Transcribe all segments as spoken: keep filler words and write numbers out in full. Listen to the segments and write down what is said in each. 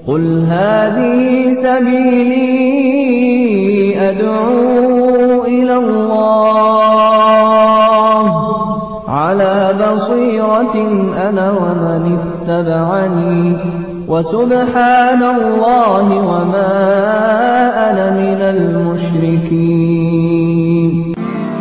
قل هذه سبيلي أدعو إلى الله على بصيرة أنا ومن اتبعني وسبحان الله وما أنا من المشركين.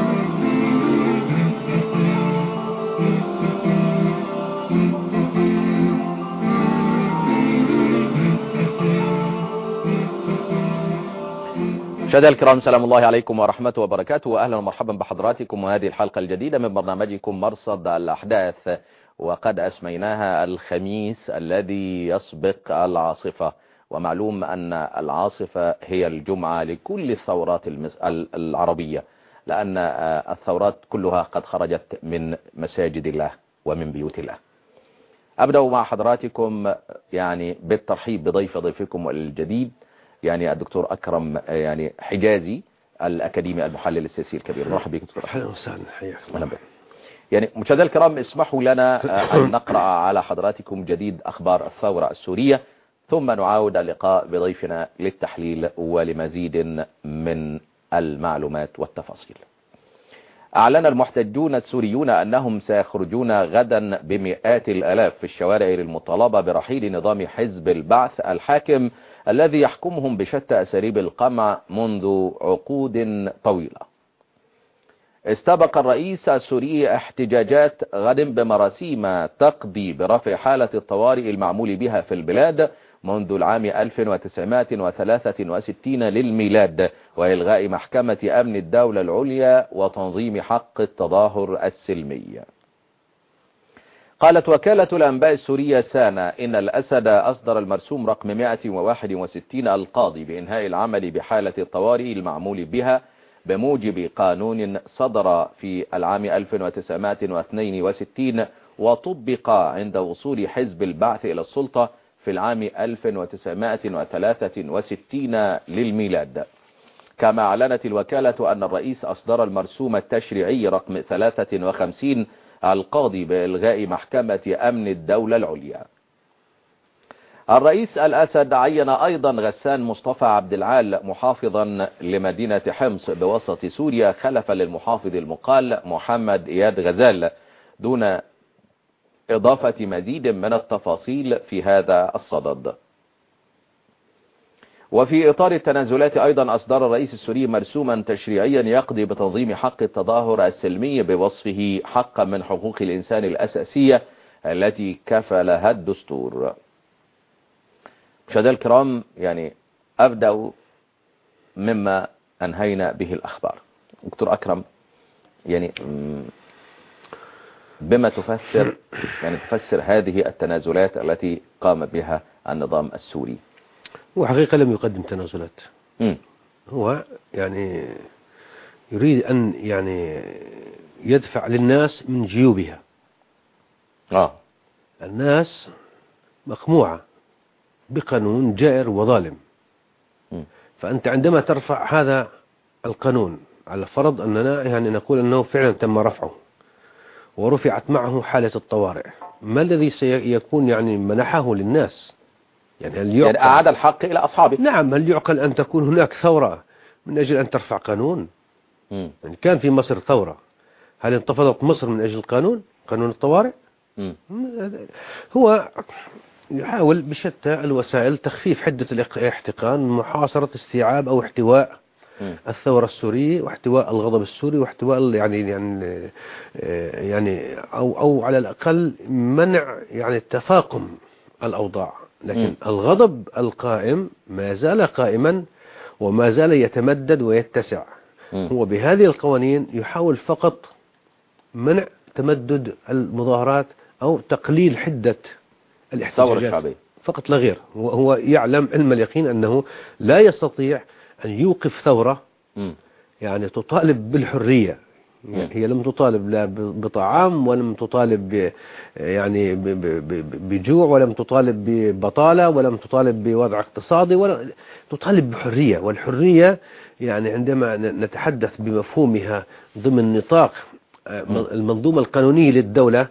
مشاهدينا الكرام، سلام الله عليكم ورحمته وبركاته، واهلا ومرحبا بحضراتكم وهذه الحلقة الجديدة من برنامجكم مرصد الأحداث، وقد أسميناها الخميس الذي يسبق العاصفة. ومعلوم أن العاصفة هي الجمعة لكل الثورات العربية، لأن الثورات كلها قد خرجت من مساجد الله ومن بيوت الله. أبدأ مع حضراتكم يعني بالترحيب بضيف ضيفكم الجديد، يعني الدكتور أكرم يعني حجازي، الأكاديمي المحلل السياسي الكبير. مرحبا بك دكتور. أهلا وسهلا، حياكم. يعني مشاهدينا الكرام، اسمحوا لنا أن نقرأ على حضراتكم جديد أخبار الثورة السورية، ثم نعاود اللقاء بضيفنا للتحليل ولمزيد من المعلومات والتفاصيل. أعلن المحتجون السوريون أنهم سيخرجون غدا بمئات الآلاف في الشوارع للمطالبة برحيل نظام حزب البعث الحاكم الذي يحكمهم بشتى أساليب القمع منذ عقود طويلة. استبق الرئيس السوري احتجاجات غد بمراسيم تقضي برفع حالة الطوارئ المعمول بها في البلاد منذ العام ألف وتسعمائة وثلاثة وستين للميلاد، وإلغاء محكمة أمن الدولة العليا وتنظيم حق التظاهر السلمي. قالت وكالة الأنباء السورية سانا إن الأسد أصدر المرسوم رقم مئة وواحد وستين القاضي بإنهاء العمل بحالة الطوارئ المعمول بها بموجب قانون صدر في العام ألف وتسعمائة واثنين وستين وطبق عند وصول حزب البعث إلى السلطة في العام ألف وتسعمائة وثلاثة وستين للميلاد. كما أعلنت الوكالة أن الرئيس أصدر المرسوم التشريعي رقم ثلاثة وخمسين القاضي بإلغاء محكمة أمن الدولة العليا. الرئيس الأسد عين أيضا غسان مصطفى عبد العال محافظا لمدينة حمص بوسط سوريا خلفا للمحافظ المقال محمد إياد غزال، دون إضافة مزيد من التفاصيل في هذا الصدد. وفي إطار التنازلات أيضا أصدر الرئيس السوري مرسوما تشريعيا يقضي بتنظيم حق التظاهر السلمي بوصفه حقا من حقوق الإنسان الأساسية التي كفلها الدستور. مشاهدينا الكرام، يعني أبدأ مما أنهينا به الأخبار. دكتور أكرم، يعني بما تفسر يعني تفسر هذه التنازلات التي قام بها النظام السوري؟ هو حقيقة لم يقدم تنازلات. م. هو يعني يريد أن يعني يدفع للناس من جيوبها. آه. الناس مقموعة بقانون جائر وظالم. م. فأنت عندما ترفع هذا القانون على فرض أننا يعني نقول أنه فعلا تم رفعه ورفعت معه حالة الطوارئ، ما الذي سيكون يعني منحه للناس؟ يعني هل يعني أعاد الحق إلى أصحابه؟ نعم. هل يعقل أن تكون هناك ثورة من أجل أن ترفع قانون؟ م. يعني كان في مصر ثورة، هل انتفضت مصر من أجل القانون قانون الطوارئ؟ م. هو يحاول بشتى الوسائل تخفيف حدة الاحتقان، محاصرة استيعاب أو احتواء م. الثورة السورية واحتواء الغضب السوري واحتواء يعني يعني يعني أو أو على الأقل منع يعني تفاقم الأوضاع. لكن م. الغضب القائم ما زال قائما وما زال يتمدد ويتسع. م. هو بهذه القوانين يحاول فقط منع تمدد المظاهرات أو تقليل حدة الاحتجاجات فقط لا غير. هو يعلم علم اليقين أنه لا يستطيع أن يوقف ثورة م. يعني تطالب بالحرية. يعني هي لم تطالب لا بطعام ولم تطالب ب يعني بجوع ولم تطالب ببطالة ولم تطالب بوضع اقتصادي ولا تطالب بحرية. والحرية يعني عندما نتحدث بمفهومها ضمن نطاق المنظومة القانونية للدولة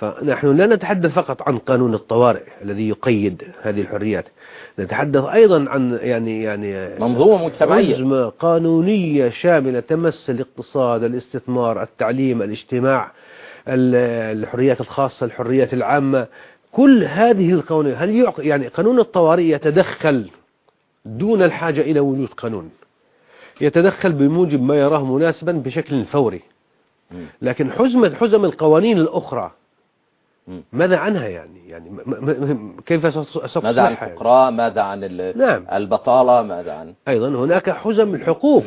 فنحن لا نتحدث فقط عن قانون الطوارئ الذي يقيد هذه الحريات، نتحدث أيضا عن يعني يعني منظومة مجتمعية عزمة قانونية شاملة تمس الاقتصاد، الاستثمار، التعليم، الاجتماع، الحريات الخاصة، الحريات العامة، كل هذه القوانين. هل يعق... يعني قانون الطوارئ يتدخل دون الحاجة إلى وجود قانون، يتدخل بموجب ما يراه مناسبا بشكل فوري، لكن حزمة حزم القوانين الأخرى ماذا عنها؟ يعني يعني م م كيف ستصلحها؟ ماذا عن الفقراء؟ ماذا عن نعم. البطالة؟ ماذا عن أيضا هناك حزم الحقوق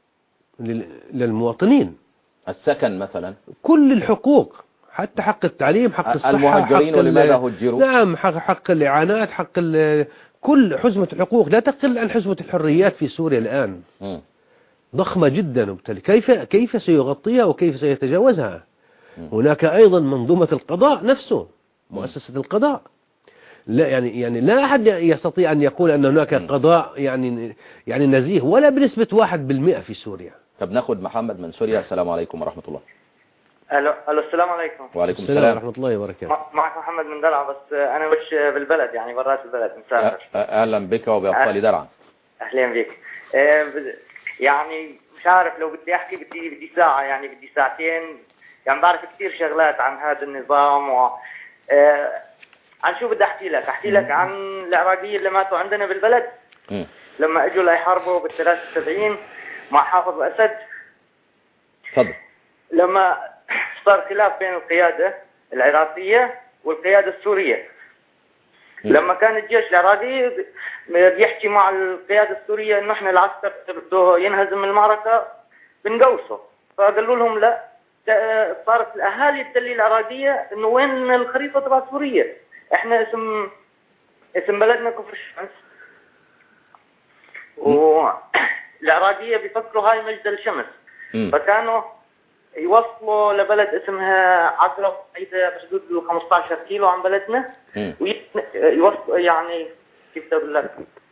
للمواطنين، السكن مثلا، كل الحقوق، حتى حق التعليم، حق الصحة، المهاجرين حق ولماذا هجروا؟ نعم، حق, حق الإعانات، حق كل حزمة الحقوق لا تقل عن حزمة الحريات في سوريا الآن م. ضخمة جدا، وبالتالي كيف كيف سيغطيها وكيف سيتجاوزها؟ م. هناك أيضا منظومة القضاء نفسه، مؤسسة م. القضاء، لا يعني يعني لا أحد يستطيع أن يقول أن هناك م. قضاء يعني يعني نزيه ولا بنسبة واحد بالمئة في سوريا. طب ناخد محمد من سوريا. السلام عليكم ورحمة الله. الو الو السلام عليكم. وعليكم السلام ورحمة الله وبركاته. معك محمد من درعا، بس انا مش بالبلد، يعني برات البلد مسافر. اهلا بك وبأبطال درعا. اهلا بك. يعني مش عارف لو بدي احكي بدي بدي ساعة، يعني بدي ساعتين، يعني بعرف كثير شغلات عن هذا النظام و عن شو بدي احكي لك احكي لك عن العراقية اللي ماتوا عندنا بالبلد م. لما اجوا ليحاربوا بالثلاثة وسبعين مع حافظ اسد. تفضل. لما صار خلاف بين القيادة العراقية والقيادة السورية، م. لما كان الجيش العراقي بيحكي مع القيادة السورية انه احنا العسكر بده ينهزم المعركة بنقوصه، فقالوا لهم لا، صارت الاهالي الدليل العراقية انه وين الخريطة تبع سوريا، احنا اسم اسم بلدنا كفر الشمس، والعراقية بيفكروا هاي مجد الشمس، م. فكانوا يوصلوا لبلد اسمها عقرب، هيدا بحدود خمسة عشر كيلو عن بلدنا، ويوصلوا يعني كيف اقول لك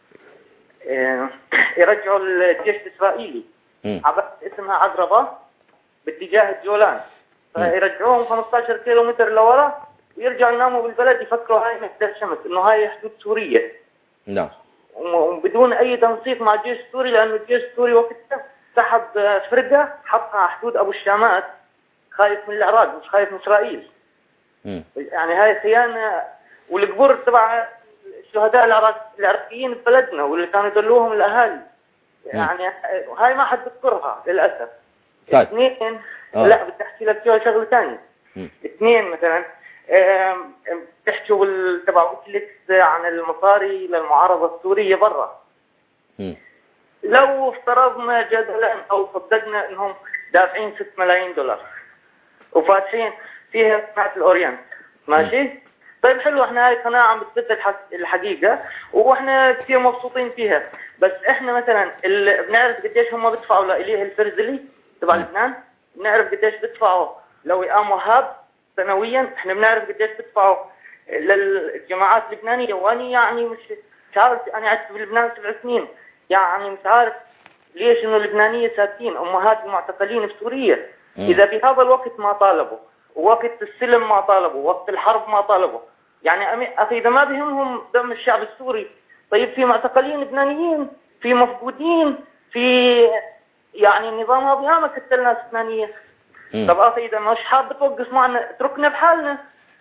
يرجعوا الجيش الاسرائيلي عبد اسمها عقربة باتجاه الجولان، فيرجعوهم خمسة عشر كيلو متر لورا ويرجعوا يناموا بالبلد يفكروا هاي مجد الشمس انه هاي حدود سوريا. نعم. وبدون اي تنسيق مع الجيش السوري، لانه الجيش السوري وقتها سحب فرقة حطها على حدود أبو الشامات، خايف من العراق مش خايف من إسرائيل. م. يعني هاي خيانة، والقبور تبع الشهداء العراقيين ببلدنا واللي كانوا يدلوهم الأهالي، يعني هاي ما حد بذكرها للأسف. طيب. اثنين آه. لا بدي أحكي لك فيها شغلة ثانية. اثنين مثلا بتحكوا تبع ويكليكس عن المصاري للمعارضة السورية برا. م. لو افترضنا جدلا او صدقنا انهم دافعين ستة ملايين دولار وفاتحين فيها قناة الاورينت، ماشي؟ طيب حلو، احنا هاي قناة عم بتثبت الحقيقة واحنا كثير مبسوطين فيها، بس احنا مثلا بنعرف قديش هم بيدفعوا لإليه الفرزلي تبع لبنان، بنعرف قديش بيدفعوا لوئام وهاب سنويا، احنا بنعرف قديش بيدفعوا للجماعات اللبنانية، واني يعني مش مش عارف، انا عشت بلبنان سبع سنين، يعني مش عارف ليش انه اللبنانية ساكتين، امهات المعتقلين في سوريا م. اذا بهذا الوقت ما طالبوا، ووقت السلم ما طالبوا، وقت الحرب ما طالبوا، يعني اخي اذا ما بهمهم دم الشعب السوري، طيب في معتقلين لبنانيين، في مفقودين، في يعني النظام ما بيهمك قتل ناس لبنانية. طب اخي اذا مش حاب توقف معنا اتركنا بحالنا.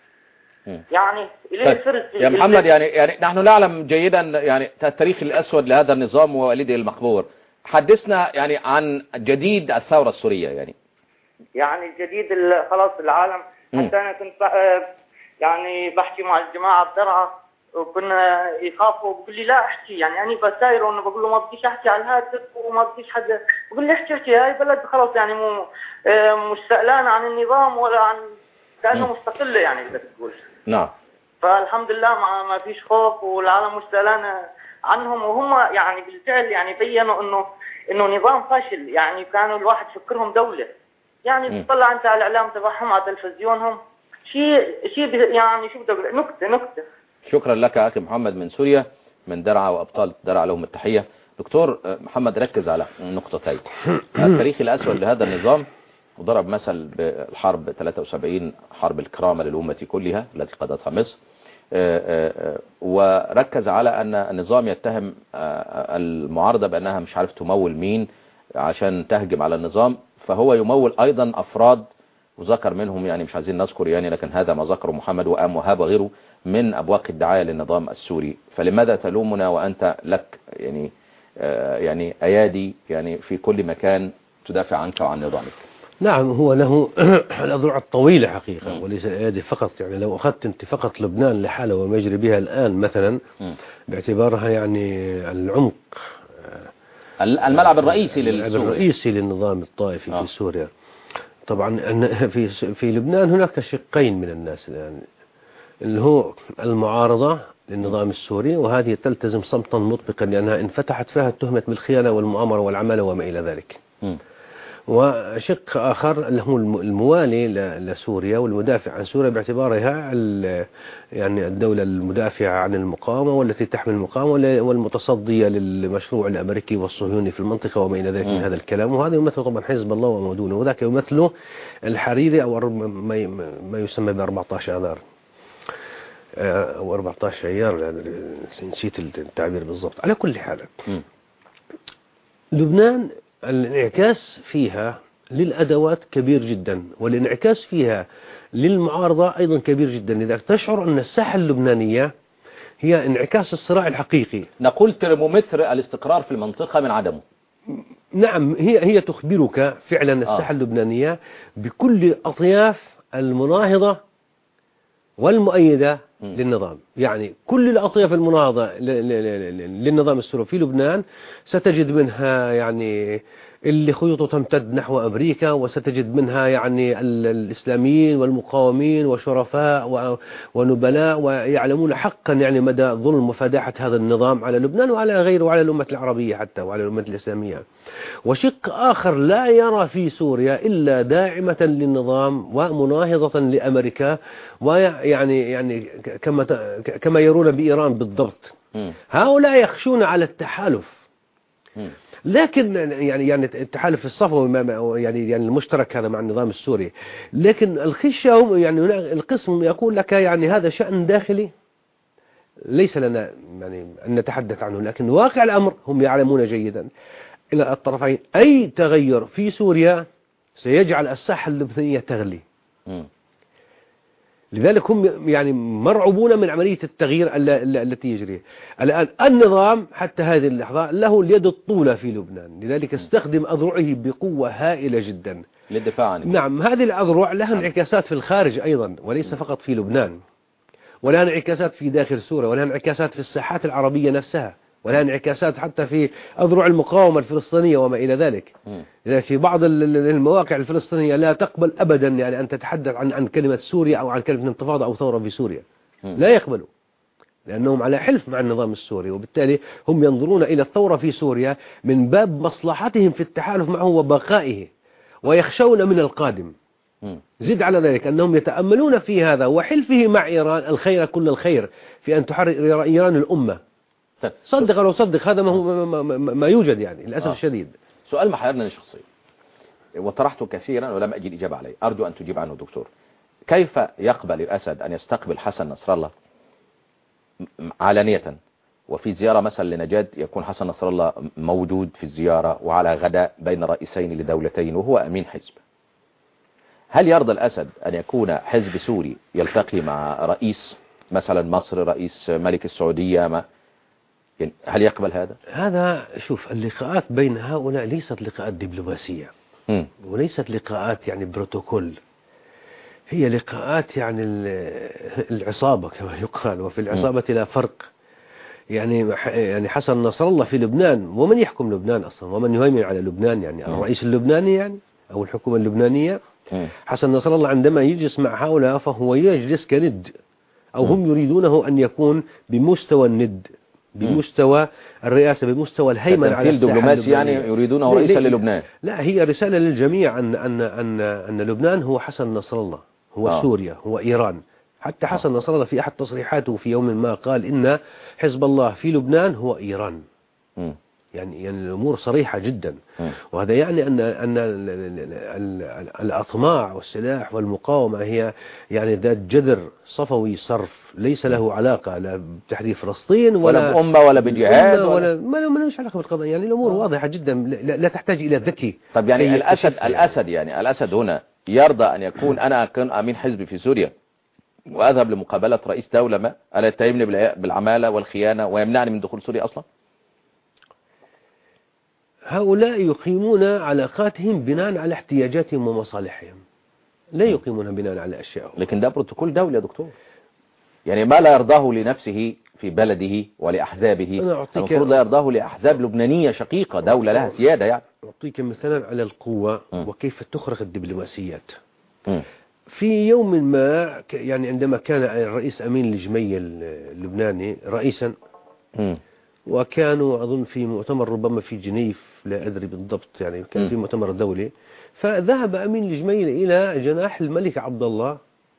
يعني إليه الفرز يا محمد، يعني يعني نحن نعلم جيدا يعني التاريخ الأسود لهذا النظام ووالده المقبور، حدثنا يعني عن جديد الثورة السورية. يعني يعني الجديد خلاص العالم، حتى أنا كنت يعني بحكي مع الجماعة بدرعا وكنا يخافوا، بقول لي لا احكي، يعني أنا بساير وأنا بقول له ما بديش أحكي على الهاتف وما بديش حدا، بقول لي احكي احكي، هاي بلد خلاص يعني مو مش سألان عن النظام ولا عن كأنه مستقلة، يعني إذا تقول. نعم. فالحمد لله ما ما فيش خوف، والعالم مش سألان عنهم، وهم يعني بالفعل يعني بينوا انه انه نظام فاشل، يعني كانوا الواحد يفكرهم دولة، يعني تطلع انت على الاعلام تبعهم على تلفزيونهم شيء شيء يعني شو بدي اقول، نكته نكته. شكرا لك اخي محمد من سوريا، من درعا، وابطال درعا لهم التحية. دكتور محمد، ركز على نقطتين: التاريخ الاسود لهذا النظام وضرب مثل بالحرب ثلاثة وسبعين حرب الكرامة للأمة كلها التي قادتها مصر، وركز على أن النظام يتهم المعارضة بأنها مش عارف تمول مين عشان تهجم على النظام، فهو يمول أيضا أفراد وذكر منهم يعني مش عايزين نذكر يعني، لكن هذا ما ذكره محمد وآم وهاب وغيره من أبواق الدعاية للنظام السوري. فلماذا تلومنا وأنت لك يعني يعني أيادي يعني في كل مكان تدافع عنك وعن نظامك؟ نعم، هو له الأذرع الطويلة حقيقة وليس الأيادي فقط. يعني لو أخذت أنت فقط لبنان لحالة وما يجري بها الآن مثلا باعتبارها يعني العمق الملعب الرئيسي الملعب الرئيسي للنظام الطائفي آه. في سوريا. طبعا في في لبنان هناك شقين من الناس الآن، اللي هو المعارضة للنظام السوري، وهذه تلتزم صمتا مطبقا لأنها انفتحت فيها تهمة بالخيانة والمؤامرة والعمالة وما إلى ذلك. م. وشق آخر اللي هو الموالي لسوريا والمدافع عن سوريا باعتبارها يعني الدولة المدافعة عن المقاومة والتي تحمي المقاومة والمتصدية للمشروع الأمريكي والصهيوني في المنطقة وما إلى ذلك من هذا الكلام. وهذا يمثل طبعا حزب الله وما دونه، وذاك يمثله الحريري أو ما يسمى ب أربعة عشر آذار أو أربعة عشر أيار، نسيت التعبير بالضبط. على كل حال لبنان الانعكاس فيها للأدوات كبير جدا، والانعكاس فيها للمعارضة أيضا كبير جدا، لذلك تشعر أن الساحة اللبنانية هي انعكاس الصراع الحقيقي. نقول ترمومتر الاستقرار في المنطقة من عدمه. نعم، هي هي تخبرك فعلا الساحة آه. اللبنانية بكل أطياف المناهضة والمؤيدة م. للنظام. يعني كل الأطياف المناهضة للنظام السوري في لبنان ستجد منها يعني اللي خيوطه تمتد نحو أمريكا، وستجد منها يعني الإسلاميين والمقاومين وشرفاء ونبلاء ويعلمون حقا يعني مدى ظلم وفداحة هذا النظام على لبنان وعلى غيره وعلى الأمة العربية حتى وعلى الأمة الإسلامية. وشق آخر لا يرى في سوريا إلا داعمة للنظام ومناهضة لأمريكا، ويعني يعني كما كما يرون بإيران بالضبط. هؤلاء يخشون على التحالف، لكن يعني يعني التحالف الصفوي يعني يعني المشترك هذا مع النظام السوري، لكن الخشية يعني القسم يقول لك يعني هذا شأن داخلي ليس لنا يعني أن نتحدث عنه، لكن واقع الأمر هم يعلمون جيدا إلى الطرفين أي تغير في سوريا سيجعل الساحة اللبنانية تغلي. م. لذلك هم يعني مرعوبون من عملية التغيير التي يجري الآن. النظام حتى هذه اللحظة له اليد الطولة في لبنان، لذلك استخدم أذرعه بقوة هائلة جدا للدفاع عنه. نعم، هذه الأذرع لها انعكاسات في الخارج أيضا وليس م. فقط في لبنان، ولها انعكاسات في داخل سوريا، ولها انعكاسات في الساحات العربية نفسها، ولها انعكاسات حتى في أذرع المقاومة الفلسطينية وما إلى ذلك. م. في بعض المواقع الفلسطينية لا تقبل أبدا يعني أن تتحدث عن عن كلمة سوريا أو عن كلمة انتفاضة أو ثورة في سوريا. م. لا يقبلوا، لأنهم على حلف مع النظام السوري، وبالتالي هم ينظرون إلى الثورة في سوريا من باب مصلحتهم في التحالف معه وبقائه، ويخشون من القادم. م. زد على ذلك أنهم يتأملون في هذا وحلفه مع إيران الخير كل الخير في أن تحرر إيران الأمة. صدق أو صدق، هذا ما هو ما, ما, ما يوجد يعني للأسف آه. الشديد. سؤال محيرني شخصيا وطرحته كثيرا ولم أجد إجابة عليه، أرجو أن تجيب عنه دكتور. كيف يقبل الأسد أن يستقبل حسن نصر الله علانية، وفي زيارة مثلا لنجد يكون حسن نصر الله موجود في الزيارة وعلى غداء بين رئيسين لدولتين وهو أمين حزب؟ هل يرضى الأسد أن يكون حزب سوري يلتقي مع رئيس مثلا مصر، رئيس ملك السعودية، ما يعني هل يقبل هذا؟ هذا شوف، اللقاءات بين هؤلاء ليست لقاءات دبلوماسية م. وليست لقاءات يعني بروتوكول، هي لقاءات يعني العصابة كما يقال، وفي العصابة م. لا فرق. يعني يعني حسن نصر الله في لبنان، ومن يحكم لبنان أصلا ومن يهيمن على لبنان يعني م. الرئيس اللبناني يعني أو الحكومة اللبنانية. م. حسن نصر الله عندما يجلس مع هؤلاء فهو يجلس كند، أو هم يريدونه أن يكون بمستوى الند، بمستوى الرئاسة، بمستوى الهيمنة على الساحة الدبلوماسي، يعني يريدونه رئيسا للبنان. لا، هي رسالة للجميع أن أن أن أن لبنان هو حسن نصر الله، هو آه. سوريا، هو إيران. حتى حسن آه. نصر الله في أحد تصريحاته في يوم ما قال إن حزب الله في لبنان هو إيران. م. يعني يعني الأمور صريحة جدا. م. وهذا يعني أن أن الأطماع والسلاح والمقاومة هي يعني ذات جذر صفوي صرف، ليس له علاقة لا بتحرير فلسطين ولا, ولا بأمة ولا بجهاد ولا, ولا ولا ما لهش علاقة بالقضايا. يعني الأمور آه. واضحة جدا، لا, لا تحتاج إلى ذكي. طب يعني الأسد الأسد يعني. يعني الأسد هنا يرضى أن يكون أنا أكون أمين حزب في سوريا وأذهب لمقابلة رئيس دولة ما ألا يتهمني بالعمالة والخيانة ويمنعني من دخول سوريا أصلا؟ هؤلاء يقيمون علاقاتهم بناء على احتياجاتهم ومصالحهم، لا يقيمون بناء على أشياء. لكن ده بروتوكول دولي يا دكتور، يعني ما لا يرضاه لنفسه في بلده ولأحزابه المفروض لا يرضاه لأحزاب لبنانية شقيقة دولة لها سيادة. يعني أعطيك مثلا على القوة م. وكيف تخرق الدبلوماسيات. م. في يوم ما يعني عندما كان الرئيس أمين الجمية اللبناني رئيسا م. وكانوا أظن في مؤتمر ربما في جنيف، لا أدري بالضبط، يعني كان في مؤتمر دولي، فذهب أمين الجميل إلى جناح الملك عبد الله،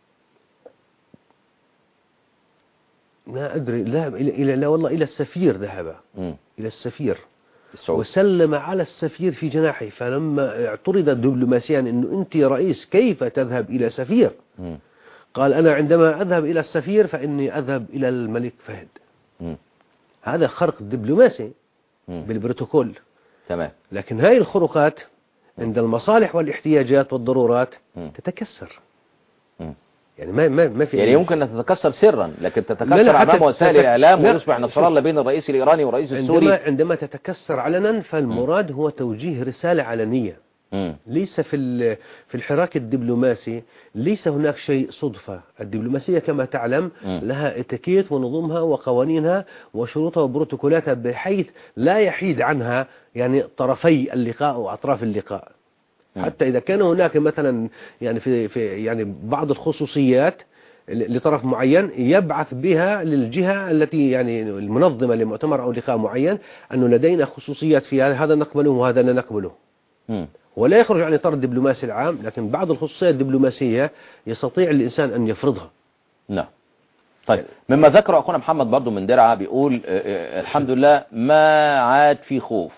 لا أدري، ذهب إلى إلى لا والله إلى السفير، ذهب م. إلى السفير السعود. وسلم على السفير في جناحه. فلما اعترض دبلوماسيا إنه أنت رئيس كيف تذهب إلى سفير؟ م. قال أنا عندما أذهب إلى السفير فإني أذهب إلى الملك فهد. م. هذا خرق دبلوماسي بالبروتوكول. تمام. لكن هاي الخروقات عند المصالح والاحتياجات والضرورات م. تتكسر. م. يعني ما ما ما في يعني يمكن أن تتكسر سرا، لكن تتكسر امام وسائل الاعلام ويصبح نصر الله بين الرئيس الايراني والرئيس السوري. عندما عندما تتكسر علنا فالمراد م. هو توجيه رسالة علنية. م. ليس في في الحراك الدبلوماسي ليس هناك شيء صدفة. الدبلوماسية كما تعلم م. لها اتيكيت ونظمها وقوانينها وشروطها وبروتوكولاتها بحيث لا يحيد عنها يعني طرفي اللقاء واطراف اللقاء. م. حتى اذا كان هناك مثلا يعني في في يعني بعض الخصوصيات لطرف معين يبعث بها للجهة التي يعني المنظمة لمؤتمر او لقاء معين انه لدينا خصوصيات في هذا نقبله وهذا لا نقبله. م. ولا يخرج عن إطار الدبلوماسي العام، لكن بعض الخصوصيات الدبلوماسية يستطيع الإنسان أن يفرضها. نعم. طيب مما ذكر أخونا محمد برضو من درعا بيقول الحمد لله ما عاد في خوف.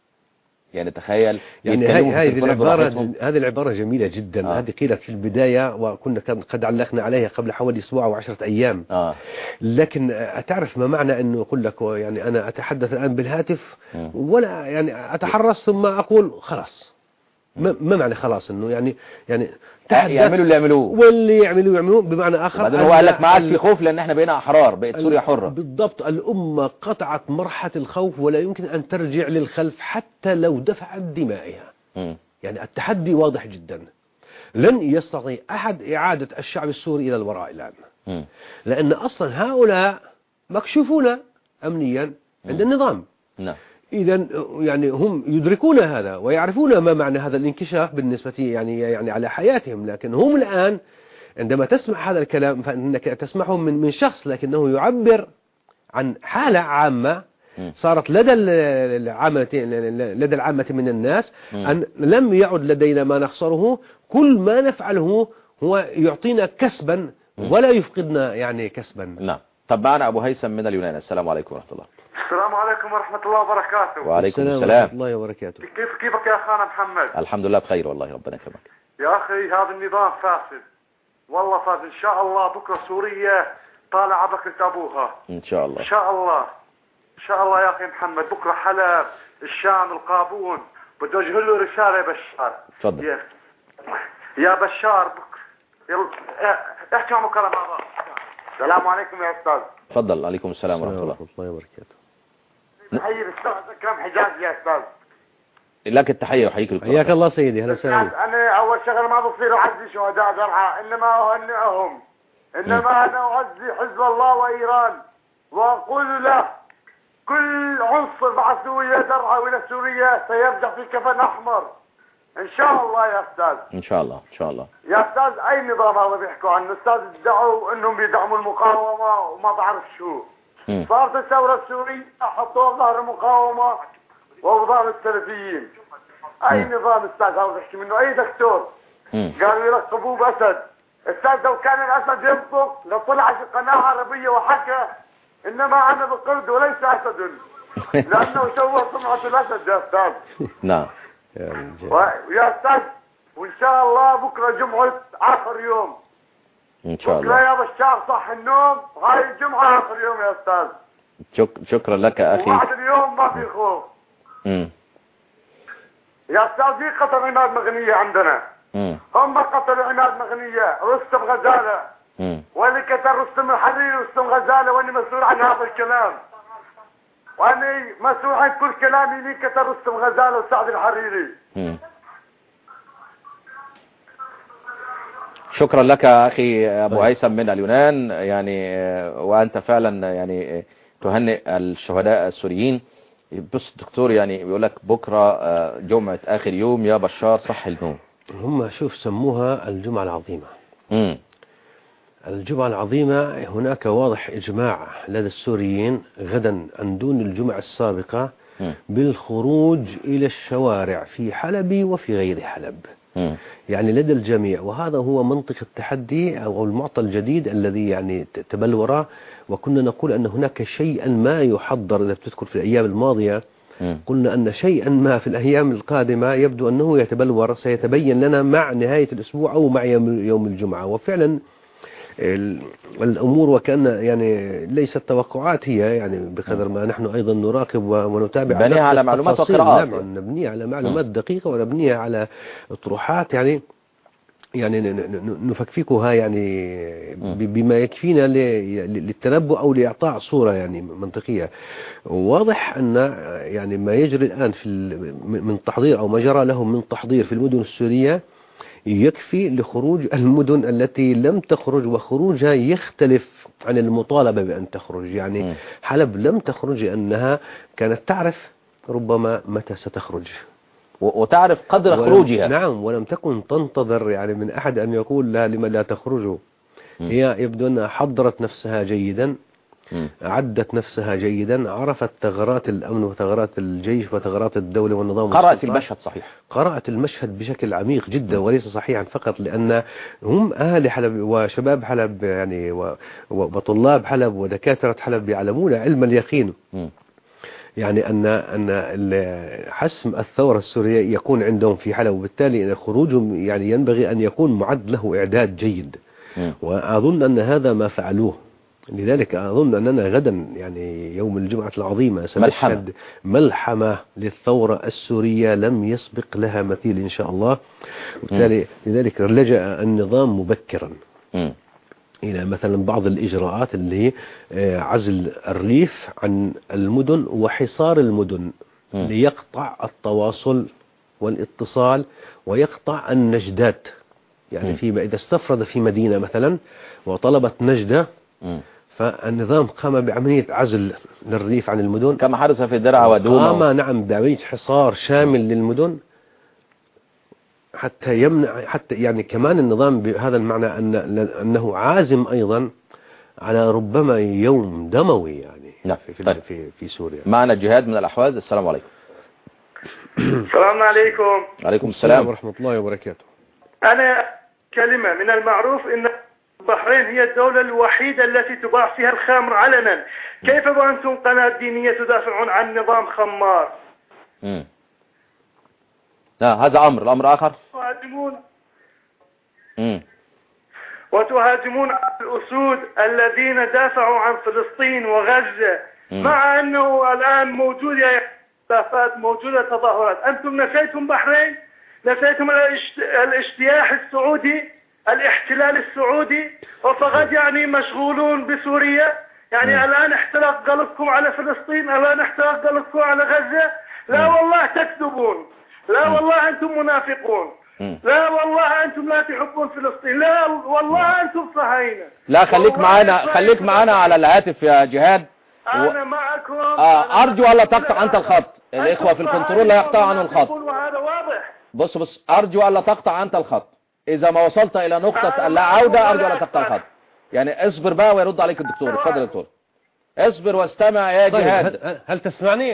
يعني تخيل يعني هذه العبارة هذه العبارة جميلة جدا. آه. هذه قيلت في البداية وكنا قد علقنا عليها قبل حوالي أسبوع أو عشرة أيام. آه. لكن أتعرف ما معنى أنه أقول لك يعني أنا أتحدث الآن بالهاتف م. ولا يعني أتحرص ثم أقول خلاص. ما ما معنى خلاص انه يعني يعني يعملوا اللي يعملوه واللي يعملوا يعملوه بمعنى اخر. بعدين هو قال لك ما عاد في خوف لان احنا بقينا احرار، بقت سوريا حرة. بالضبط. الامه قطعت مرحله الخوف ولا يمكن ان ترجع للخلف حتى لو دفعت دمائها. م. يعني التحدي واضح جدا. لن يستطيع احد اعاده الشعب السوري الى الوراء الان. م. لان اصلا هؤلاء مكشوفون امنيا عند النظام. نعم. إذا يعني هم يدركون هذا ويعرفون ما معنى هذا الانكشاف بالنسبة يعني يعني على حياتهم. لكن هم الآن عندما تسمع هذا الكلام فإنك تسمعه من من شخص لكنه يعبر عن حالة عامة صارت لدى العامة لدى العامة من الناس أن لم يعد لدينا ما نخسره، كل ما نفعله هو يعطينا كسبا ولا يفقدنا يعني كسبا. نعم. طب معنا أبو هيثم من اليونان. السلام عليكم ورحمة الله. السلام عليكم ورحمة الله وبركاته. وعليكم السلام ورحمة الله وبركاته. كيف كيفك يا أخانا محمد؟ الحمد لله بخير والله ربنا يكرمك. يا أخي هذا النظام فاسد والله فاسد. إن شاء الله بكرة سوريا طالعة بكرة أبوها إن شاء الله. إن شاء الله إن شاء الله يا أخي محمد. بكرة حلب الشام القابون بده أوجه له رسالة يا بشار. تفضل يا, يا بشار بك... يلا احكي مع مكرم هذا. السلام عليكم يا أستاذ. تفضل. عليكم السلام ورحمة الله وبركاته. تحيي الأستاذ أكرم حجاز يا أستاذ. لك التحية وحييك الكرام. حياك الله سيدي. هلا وسهلا. أنا أول شغلة ما بصير أعزي شهداء درعا إنما أهنئهم، إنما أنا أعزي حزب الله وإيران وأقول له كل عنصر مع سوريا درعا وإلى سوريا سيرجع في كفن أحمر إن شاء الله يا أستاذ. إن شاء الله إن شاء الله. يا أستاذ أي نظام هذا بيحكوا عنه؟ أستاذ ادعوا إنهم بيدعموا المقاومة وما بعرف شو. صارت الثورة السورية حطوها ظهر المقاومة وظهر السلفيين. أي م. نظام أستاذ هذا بيحكي منه؟ أي دكتور م. قالوا يرقبوه بأسد. أستاذ لو كان الأسد ينطق لطلع في قناة عربية وحكى إنما أنا بقرد وليس أسد. لأنه سوى سمعة الأسد يا أستاذ. نعم يا أستاذ، وإن شاء الله بكرة جمعة آخر يوم إن شاء الله. بكرة يا بشار صح النوم، هاي الجمعة آخر يوم يا أستاذ. شك... شكرا لك أخي. وبعد اليوم ما في خوف. امم يا أستاذ في قتل عماد مغنية عندنا. امم هم قتلوا عماد مغنية، رستم غزالة. امم واللي قتل رستم الحريري ورستم غزالة، وأني مسؤول عن هذا الكلام. وأني مسؤول عن كل كلامي اللي قتل رستم غزالة وسعد الحريري. امم شكرا لك أخي أبو هيثم من اليونان، يعني وأنت فعلا يعني تهنئ الشهداء السوريين. بص دكتور، يعني بيقول لك بكرة جمعة آخر يوم يا بشار صح النوم. هم شوف سموها الجمعة العظيمة. امم الجمعة العظيمة هناك واضح إجماع لدى السوريين غدا عن دون الجمعة السابقة م. بالخروج إلى الشوارع في حلب وفي غير حلب. م. يعني لدى الجميع، وهذا هو منطق التحدي أو المعطى الجديد الذي يعني تبلور. وكنا نقول أن هناك شيئا ما يحضر، إذا بتذكر في الأيام الماضية م. قلنا أن شيئا ما في الأيام القادمة يبدو أنه يتبلور، سيتبين لنا مع نهاية الأسبوع أو مع يوم الجمعة. وفعلا الأمور وكأن يعني ليست توقعات، هي يعني بقدر ما نحن أيضا نراقب ونتابع، بنيها على معلومات وقراءات، نبنيها على معلومات دقيقة ونبنيها على طروحات يعني يعني نفكفكها يعني بما يكفينا للتنبؤ أو لإعطاء صورة يعني منطقية. واضح أن يعني ما يجري الآن في من تحضير أو ما جرى لهم من تحضير في المدن السورية يكفي لخروج المدن التي لم تخرج، وخروجها يختلف عن المطالبة بأن تخرج. يعني م. حلب لم تخرج لأنها كانت تعرف ربما متى ستخرج وتعرف قدر خروجها. نعم، ولم تكن تنتظر يعني من أحد أن يقول لها لما لا تخرجوا. هي يبدو أنها حضرت نفسها جيدا، م. عدت نفسها جيدا، عرفت ثغرات الأمن وثغرات الجيش وثغرات الدولة والنظام. قرأت المشهد صحيح، قرأت المشهد بشكل عميق جدا، وليس صحيحا فقط، لأن هم أهل حلب وشباب حلب يعني وطلاب حلب ودكاترة حلب يعلمون علم اليقين م. يعني أن أن حسم الثورة السورية يكون عندهم في حلب، وبالتالي خروجهم يعني ينبغي أن يكون معد له إعداد جيد. م. وأظن أن هذا ما فعلوه. لذلك أظن أننا غدا يعني يوم الجمعة العظيمة سنشهد ملحمة للثورة السورية لم يسبق لها مثيل إن شاء الله. وبالتالي لذلك لجأ النظام مبكرا م. إلى مثلا بعض الإجراءات اللي هي عزل الريف عن المدن وحصار المدن م. ليقطع التواصل والاتصال ويقطع النجدات. يعني في إذا استفرد في مدينة مثلا وطلبت نجدة م. فالنظام قام بعملية عزل للريف عن المدن كما حدث في درعا ودوما. قام نعم بعملية حصار شامل للمدن حتى يمنع، حتى يعني كمان النظام بهذا المعنى أن أنه عازم أيضا على ربما يوم دموي يعني نعم. في, طيب. في في سوريا. معنا جهاد من الأحواز. السلام عليكم. السلام عليكم. عليكم السلام ورحمة الله وبركاته. أنا كلمة من المعروف أن البحرين هي الدولة الوحيدة التي تباع فيها الخمر علنا. كيف وأنتم قناة دينية تدافعون عن نظام خمار؟ امم لا هذا أمر الأمر آخر. تهاجمون امم وتهاجمون الأسود الذين دافعوا عن فلسطين وغزة، مم. مع أنه الآن موجود اختلافات، موجودة تظاهرات. أنتم نسيتم بحرين، نسيتم الاجتياح السعودي، الاحتلال السعودي، وفقط يعني مشغولون بسوريا. يعني مم. الآن احتلق قلبكم على فلسطين، الآن احتلق قلبكم على غزة. لا مم. والله تكذبون، لا مم. والله أنتم منافقون، مم. لا والله أنتم لا تحبون فلسطين، لا والله أنتم صهاينة. لا خليك معانا، خليك معانا على الهاتف يا جهاد. أنا و... معكم. آه أرجو ألا تقطع أنت الخط، الإخوة في الكنترول لا يقطعوا عنه الخط. وهذا واضح. بص بص أرجو ألا تقطع أنت الخط، إذا ما وصلت إلى نقطة اللا عودة أرجو ألا تقطع الخط. يعني اصبر بقى ويرد عليك الدكتور. اتفضل يا دكتور، اصبر واستمع يا طيب جهاد. هل تسمعني؟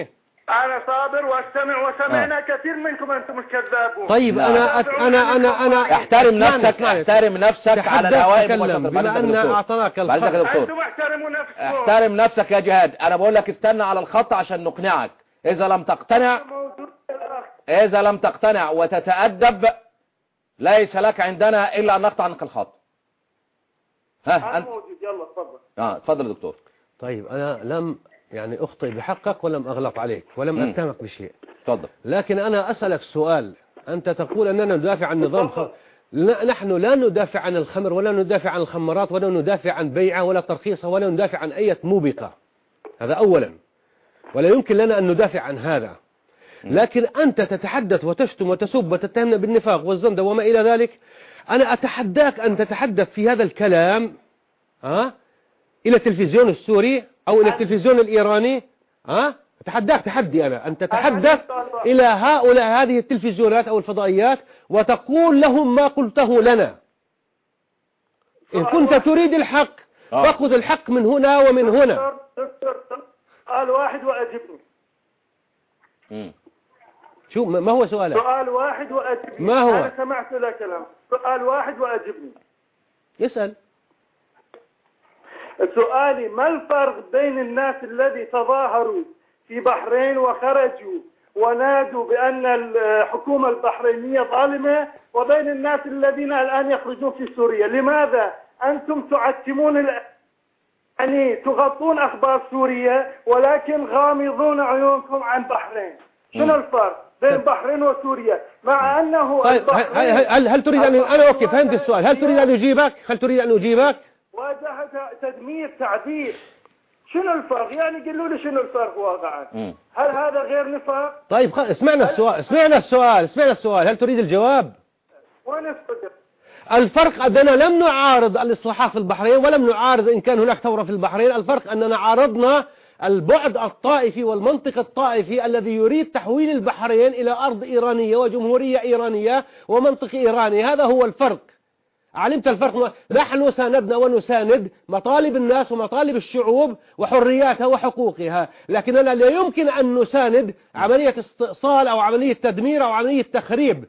أنا صابر واستمع وسمعنا آه. كثير منكم أنتم الكذابون. طيب أنا أت... أنا أنا أنا احترم نفسك احترم نفسك على الهواء مباشرة. بما أن أعطاك الخط أنتم احترموا نفسكم. احترم نفسك يا جهاد. أنا بقول لك استنى على الخط عشان نقنعك. إذا لم تقتنع إذا لم تقتنع وتتأدب ليس لك عندنا إلا أن نقطع عنك الخط. ها أنت يلا تفضل. اه تفضل يا دكتور. طيب أنا لم يعني أخطئ بحقك ولم أغلط عليك ولم أتهمك بشيء. تفضل. لكن أنا أسألك سؤال. أنت تقول أننا ندافع عن نظام خ... نحن لا ندافع عن الخمر ولا ندافع عن الخمرات ولا ندافع عن بيعه ولا ترخيصه ولا ندافع عن أي موبقة. هذا أولا، ولا يمكن لنا أن ندافع عن هذا. لكن أنت تتحدث وتشتم وتسب وتتهمنا بالنفاق والزندة وما إلى ذلك. أنا أتحداك أن تتحدث في هذا الكلام ها إلى التلفزيون السوري أو إلى التلفزيون الإيراني. ها أتحداك تحدي أنا أن تتحدث إلى هؤلاء هذه التلفزيونات أو الفضائيات وتقول لهم ما قلته لنا. إن كنت تريد الحق فخذ الحق من هنا ومن هنا. سؤال واحد وأجبني. شو ما هو سؤالك؟ سؤال واحد وأجبني. ما هو؟ أنا سمعت له كلام. سؤال واحد وأجبني. يسأل. سؤالي ما الفرق بين الناس الذي تظاهروا في بحرين وخرجوا ونادوا بأن الحكومة البحرينية ظالمة وبين الناس الذين الآن يخرجون في سوريا؟ لماذا أنتم تعتمون يعني تغطون أخبار سوريا ولكن غامضون عيونكم عن بحرين؟ شنو الفرق بين بحرين وسوريا مع أنه طيب هل, هل, هل تريد أن أنا أوكي فهمت السؤال. هل تريد أن أجيبك؟ هل تريد أن أجيبك؟ واجهة تدمير تعذيب. شنو الفرق؟ يعني قلوا لي شنو الفرق واقعا. هل هذا غير نفاق؟ طيب اسمعنا السؤال اسمعنا السؤال اسمعنا السؤال هل تريد الجواب؟ وين الصدق؟ الفرق أننا لم نعارض الإصلاحات في البحرين ولم نعارض إن كان هناك ثورة في البحرين. الفرق أننا عارضنا البعد الطائفي والمنطق الطائفي الذي يريد تحويل البحرين إلى أرض إيرانية وجمهورية إيرانية ومنطق إيراني. هذا هو الفرق. علمت الفرق؟ نحن ساندنا ونساند مطالب الناس ومطالب الشعوب وحرياتها وحقوقها، لكننا لا يمكن أن نساند عملية استئصال أو عملية تدمير أو عملية تخريب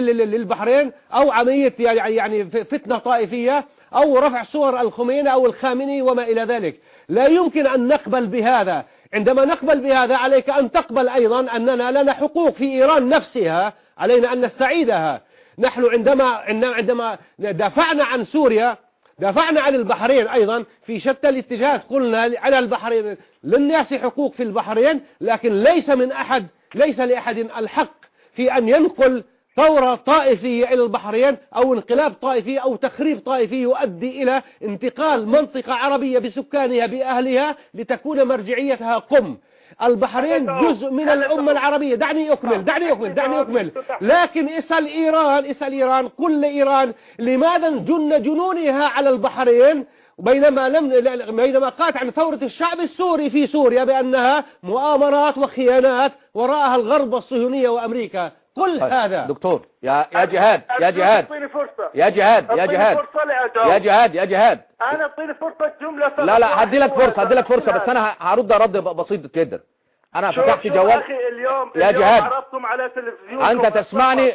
للبحرين أو عملية يعني فتنة طائفية أو رفع صور الخميني أو الخامنئي وما إلى ذلك. لا يمكن أن نقبل بهذا. عندما نقبل بهذا عليك أن تقبل أيضا أننا لنا حقوق في إيران نفسها علينا أن نستعيدها. نحن عندما عندما دافعنا عن سوريا دافعنا عن البحرين أيضا في شتى الاتجاهات. قلنا على البحرين للناس حقوق في البحرين، لكن ليس من أحد ليس لأحد الحق في أن ينقل ثورة طائفية إلى البحرين أو انقلاب طائفي أو تخريب طائفي يؤدي إلى انتقال منطقة عربية بسكانها بأهلها لتكون مرجعيتها قم. البحرين جزء من الأمة العربية. دعني أكمل دعني أكمل دعني أكمل لكن اسأل إيران اسأل إيران قل لإيران لماذا جن جنونها على البحرين بينما لم بينما قالت عن ثورة الشعب السوري في سوريا بأنها مؤامرات وخيانات وراءها الغرب والصهيونية وأمريكا. كل هذا دكتور يا يا جهاد يا جهاد يا جهاد يا جهاد يا جهاد يا جهاد انا اعطيني فرصه جمله. لا لا هدي لك فرصه هدي لك فرصه بس انا هرد رد بسيط جدا. انا فتحت جوال اخي اليوم يا جهاد عرضتم على تلفزيون انت تسمعني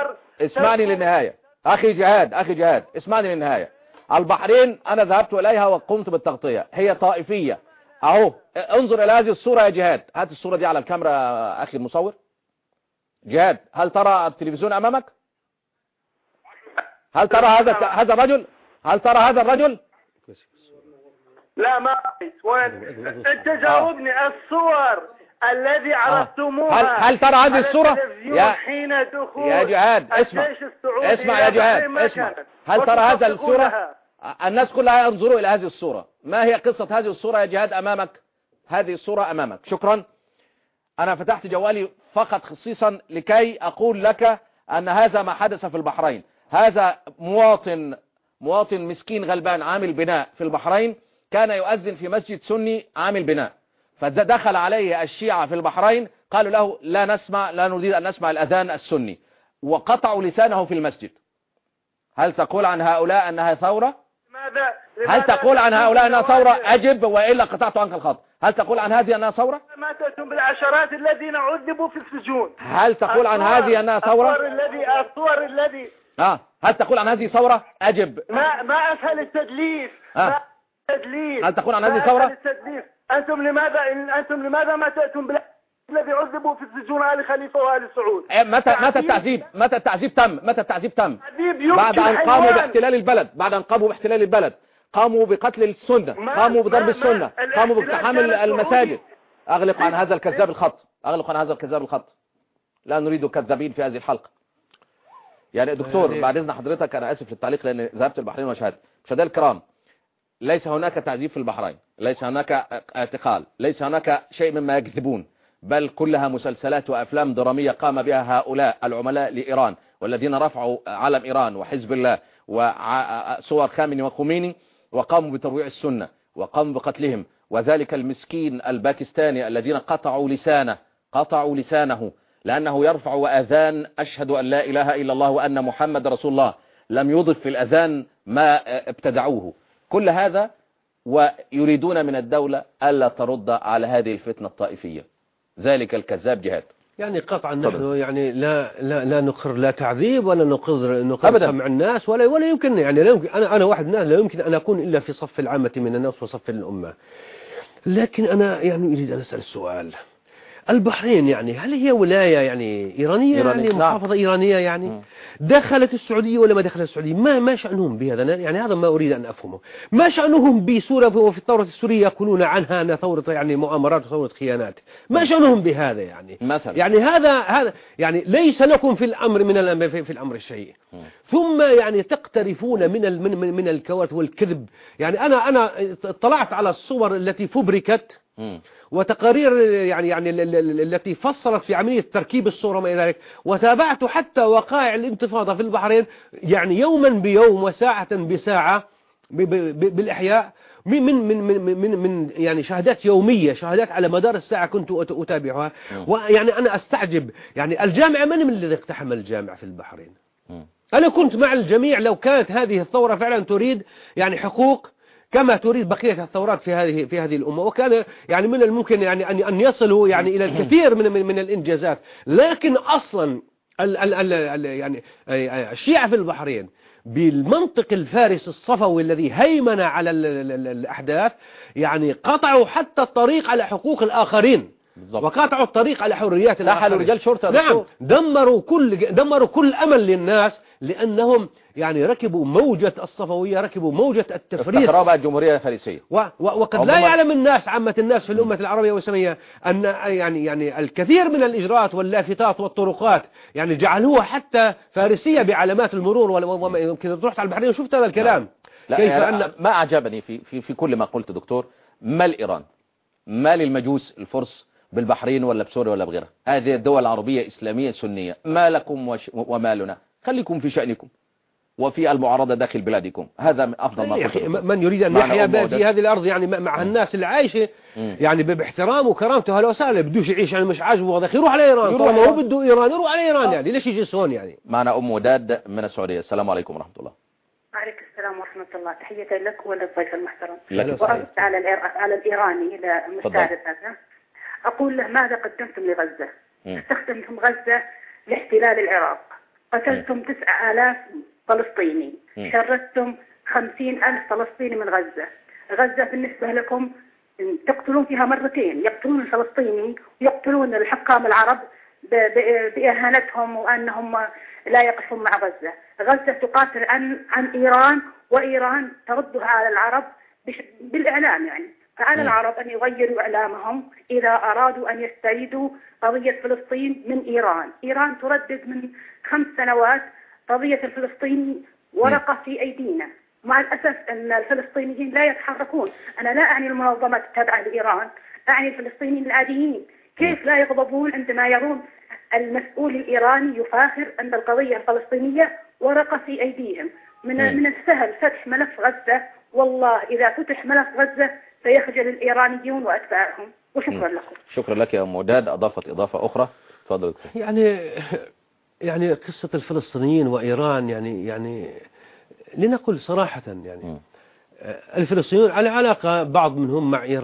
اسمعني للنهايه. اخي جهاد اخي جهاد اسمعني للنهايه. البحرين انا ذهبت اليها وقمت بالتغطيه. هي طائفيه اهو. انظر الى هذه الصوره يا جهاد. هات الصوره دي على الكاميرا اخي المصور. جهاد هل ترى التلفزيون أمامك؟ هل ترى هذا هذا الرجل؟ هل ترى هذا الرجل؟ لا ما وين انت جاوبني. الصور الذي عرضتموها هل, هل ترى هذه الصورة يا حين دخول يا جهاد اسمع اسمع يا جهاد اسمع هل ترى هذا الصورة؟ الناس كلها ينظروا إلى هذه الصورة. ما هي قصة هذه الصورة يا جهاد أمامك؟ هذه الصورة أمامك. شكرا. أنا فتحت جوالي فقط خصيصا لكي أقول لك أن هذا ما حدث في البحرين. هذا مواطن مواطن مسكين غلبان عامل بناء في البحرين كان يؤذن في مسجد سني عامل بناء، فدخل عليه الشيعة في البحرين قالوا له لا نسمع لا نريد أن نسمع الأذان السني وقطعوا لسانه في المسجد. هل تقول عن هؤلاء أنها ثورة؟ هل تقول عن هؤلاء أنها ثورة؟ أجب وإلا قطعت عنك الخط. هل تقول عن هذه أنها ثورة؟ ما تأتون بالعشرات الذين عذبوا في السجون. هل تقول عن هذه أنها ثورة؟ الصور الذي الصور الذي آه هل تقول عن هذه ثورة؟ أجب. ما ما أسهل التدليس. آه. ما التدليس. هل تقول عن هذه ثورة؟ أنتم لماذا أنتم لماذا ما تأتون بال الذي عذبوا في السجون آل خليفة وآل سعود؟ متى متى التعذيب؟ متى التعذيب تم؟ متى التعذيب تم؟ بعد أن قاموا باحتلال البلد، بعد أن قاموا باحتلال البلد، قاموا بقتل السنة، قاموا بضرب السنة، قاموا باقتحام المساجد. أغلق عن هذا الكذاب الخط، أغلق عن هذا الكذاب الخط. لا نريد كذابين في هذه الحلقة. يعني دكتور بعد إذن حضرتك أنا آسف للتعليق لأن ذهبت البحرين وشاهدت. مشاهدينا الكرام، ليس هناك تعذيب في البحرين، ليس هناك اعتقال، ليس هناك شيء مما يكذبون، بل كلها مسلسلات وأفلام درامية قام بها هؤلاء العملاء لإيران والذين رفعوا علم إيران وحزب الله وصور خامنئي وخميني وقاموا بترويع السنة وقاموا بقتلهم. وذلك المسكين الباكستاني الذين قطعوا لسانه قطعوا لسانه لأنه يرفع وأذان أشهد أن لا إله إلا الله وأن محمد رسول الله، لم يضف في الأذان ما ابتدعوه. كل هذا ويريدون من الدولة ألا ترد على هذه الفتنة الطائفية. ذلك الكذاب جهاد. يعني قطعا نحن يعني لا لا لا نقر لا تعذيب ولا نقر نقر مع الناس ولا ولا يمكن يعني لا يمكن أنا أنا واحد من الناس لا يمكن أن أكون إلا في صف العامة من الناس وصف الأمة. لكن أنا يعني أريد أن أسأل السؤال، البحرين يعني هل هي ولاية يعني إيرانية إيراني. يعني محافظة إيرانية يعني م. دخلت السعودية ولا ما دخلت السعودية؟ ما ما شأنهم بهذا؟ يعني هذا ما أريد أن أفهمه. ما شأنهم بسوريا وفي الثورة السورية يقولون عنها أنها ثورة يعني مؤامرات وثورة خيانات؟ ما شأنهم بهذا يعني؟ مثلا يعني هذا هذا يعني ليس لكم في الأمر من الأمر في, في الأمر شيء. م. ثم يعني تقترفون من ال من من, من الكوارث والكذب. يعني أنا أنا اطلعت على الصور التي فبركت م. وتقارير يعني يعني التي فصلت في عملية تركيب الصورة وما إلى ذلك، وتابعت حتى وقائع الانتفاضة في البحرين يعني يوما بيوم وساعة بساعة بالإحياء من من من من من يعني شهادات يومية، شهادات على مدار الساعة كنت أتابعها. ويعني أنا أستعجب يعني الجامعة من من الذي اقتحم الجامعة في البحرين؟ أنا كنت مع الجميع لو كانت هذه الثورة فعلا تريد يعني حقوق كما تريد بقية الثورات في هذه في هذه الأمة، وكان يعني من الممكن يعني أن أن يصلوا يعني إلى الكثير من من, من الإنجازات. لكن أصلا ال ال ال يعني الشيعة في البحرين بالمنطق الفارس الصفوي الذي هيمن على ال ال الأحداث يعني قطعوا حتى الطريق على حقوق الآخرين بالضبط. وقطعوا الطريق على حريات الآخرين. رجال شرطة نعم دمروا كل دمروا كل أمل للناس لأنهم يعني ركبوا موجة الصفوية، ركبوا موجة التفريس استقرار الجمهورية الفارسية. و و وقد لا يعلم الناس عامة الناس في الأمة العربية والإسلامية أن يعني يعني الكثير من الإجراءات واللافتات والطرقات يعني جعلوها حتى فارسية بعلامات المرور. ويمكن رحت على البحرين وشفت هذا الكلام. لا كيف يعني أن ما أعجبني في في في كل ما قلت دكتور، ما الإيران ما للمجوس الفرس بالبحرين ولا بسوريا ولا بغيرها؟ هذه الدول العربية إسلامية سنية، ما لكم ومالنا، خليكم في شأنكم وفي المعارضة داخل بلادكم. هذا من أفضل ما قلت. من يريد أن يحيا في هذه الأرض يعني مع الناس اللي عايشة يعني باحترام وكرامته هلا وسهلا، بدوش يعيش يعني مش عاجبه هذا يروح على إيران، طالما هو بده إيران يروح على إيران يعني ليش يجلس هون يعني. معنا أم وداد من السعودية. السلام عليكم ورحمة الله. وعليكم السلام ورحمة الله. تحية لك وللضيف المحترم. وأرد على على الإيراني المستعد هذا أقول له ماذا قدمتم لغزة؟ استخدمتم غزة لاحتلال العراق، قتلتم تسعة آلاف فلسطيني، شردتم خمسين ألف فلسطيني من غزة. غزة بالنسبة لكم تقتلون فيها مرتين، يقتلون الفلسطيني ويقتلون الحكام العرب بإهانتهم وأنهم لا يقفون مع غزة. غزة تقاتل عن عن إيران، وإيران تردها على العرب بالإعلام. يعني فعلى العرب أن يغيروا إعلامهم إذا أرادوا أن يستعيدوا قضية فلسطين من إيران. إيران تردد من خمس سنوات قضية الفلسطيني ورقة في أيدينا. مع الأسف أن الفلسطينيين لا يتحركون. أنا لا أعني المنظمات التابعة لإيران، أعني الفلسطينيين العاديين. كيف لا يغضبون عندما يرون المسؤول الإيراني يفاخر أن القضية الفلسطينية ورقة في أيديهم؟ من من السهل فتح ملف غزة. والله إذا فتح ملف غزة سيخجل الإيرانيون وأتباعهم. وشكرا لكم. شكرا لك يا أم وداد. أضافت إضافة أخرى تفضل. يعني يعني قصة الفلسطينيين وإيران يعني يعني لنقل صراحة يعني م. الفلسطينيون على علاقة بعض منهم مع إيران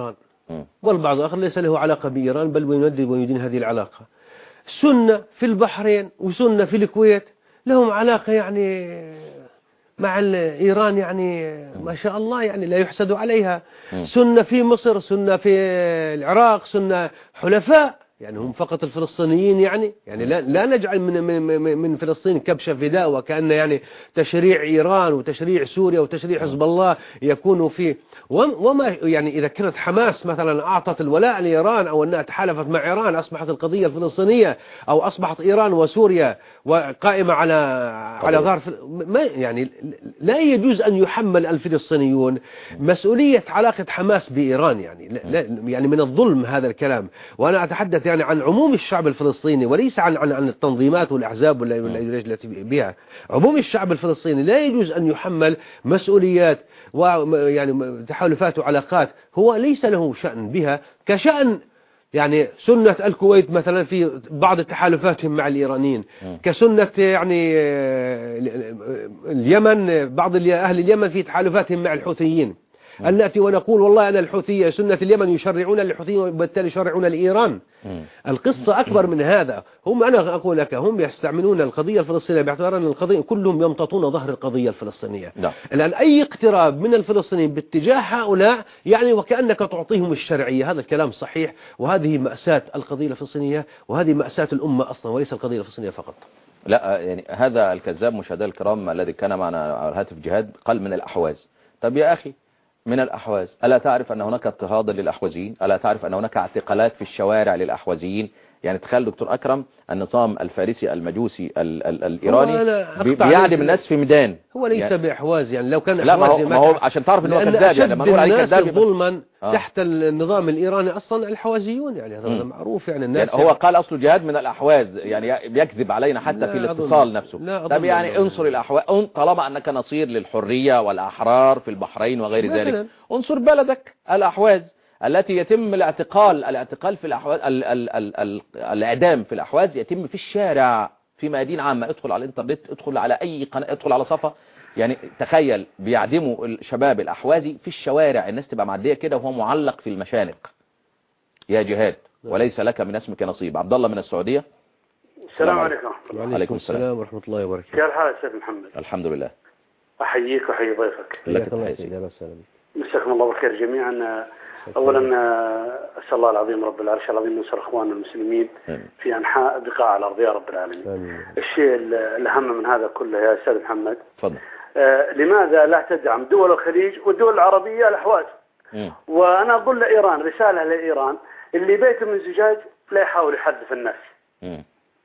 والبعض الآخر ليس له علاقة بإيران بل ويندد ويدين هذه العلاقة. سنة في البحرين وسنة في الكويت لهم علاقة يعني مع إيران يعني ما شاء الله يعني لا يحسد عليها. سنة في مصر، سنة في العراق، سنة حلفاء يعني هم فقط الفلسطينيين يعني يعني لا لا نجعل من من من فلسطين كبش فداء وكأن يعني تشريع إيران وتشريع سوريا وتشريع حزب الله يكون فيه. وما يعني إذا كانت حماس مثلا أعطت الولاء لإيران أو أنها تحالفت مع إيران أصبحت القضية الفلسطينية أو أصبحت إيران وسوريا وقائمة على على ظهر ما يعني لا يجوز أن يحمل الفلسطينيون مسؤولية علاقة حماس بإيران يعني لا يعني من الظلم هذا الكلام. وأنا أتحدث يعني عن عموم الشعب الفلسطيني وليس عن عن عن التنظيمات والأحزاب التي بها. عموم الشعب الفلسطيني لا يجوز أن يحمل مسؤوليات ويعني تحالفات وعلاقات هو ليس له شأن بها كشأن يعني سنة الكويت مثلا في بعض تحالفاتهم مع الإيرانيين، كسنة يعني اليمن بعض أهل اليمن في تحالفاتهم مع الحوثيين. أن نأتي ونقول والله أن الحوثية سنة اليمن يشرعون للحوثيين وبالتالي يشرعون لإيران. القصة أكبر من هذا. هم أنا أقول لك هم يستعملون القضية الفلسطينية باعتبار أن القضية كلهم يمتطون ظهر القضية الفلسطينية. الآن أي اقتراب من الفلسطينيين باتجاه هؤلاء يعني وكأنك تعطيهم الشرعية. هذا الكلام صحيح وهذه مأساة القضية الفلسطينية وهذه مأساة الأمة أصلا وليس القضية الفلسطينية فقط. لا يعني هذا الكذاب مشاهدينا الكرام الذي كان معنا على الهاتف جهاد قال من الأحواز. طب يا أخي من الأحواز ألا تعرف أن هناك اضطهادا للأحوازيين؟ ألا تعرف أن هناك اعتقالات في الشوارع للأحوازيين؟ يعني تخيل دكتور أكرم النظام الفارسي المجوسي ال ال الإيراني بيعدم الناس في ميدان. هو ليس يعني بأحواز يعني لو كان لا ما هو, ما هو عشان تعرف أنه كذاب يعني لما نقول عليه كذاب ظلما آه. تحت النظام الإيراني أصلا الحوازيون يعني هذا م. معروف يعني الناس يعني هو يعني قال أصله جهاد من الأحواز يعني بيكذب علينا حتى في الاتصال نفسه. طب يعني انصر الأحواز طالما أنك نصير للحرية والأحرار في البحرين وغير ذلك انصر بلدك الأحواز التي يتم الاعتقال الاعتقال في الأحواز ال ال ال ال الإعدام في الأحواز يتم في الشارع في ميادين عامة. ادخل على الانترنت ادخل على أي قناة ادخل على صفحة يعني تخيل بيعدموا الشباب الأحوازي في الشوارع الناس تبقى معدية كده وهو معلق في المشانق يا جهاد وليس لك من اسمك نصيب. عبد الله من السعودية. السلام عليكم. وعليكم السلام ورحمة الله وبركاته. كيف الحال يا سيد محمد؟ الحمد لله. أحييك وأحيي ضيفك. لك الله مساكم الله بالخير جميعا. أولا أسأل الله العظيم رب العرش العظيم ينصر إخواننا المسلمين في أنحاء بقاع الأرض يا رب العالمين. الشيء الأهم من هذا كله يا أستاذ محمد تفضل. آه لماذا لا تدعم دول الخليج والدول العربية الأحواز؟ وأنا أقول لإيران رسالة لإيران اللي بيته من زجاج لا يحاول يحذف الناس. م.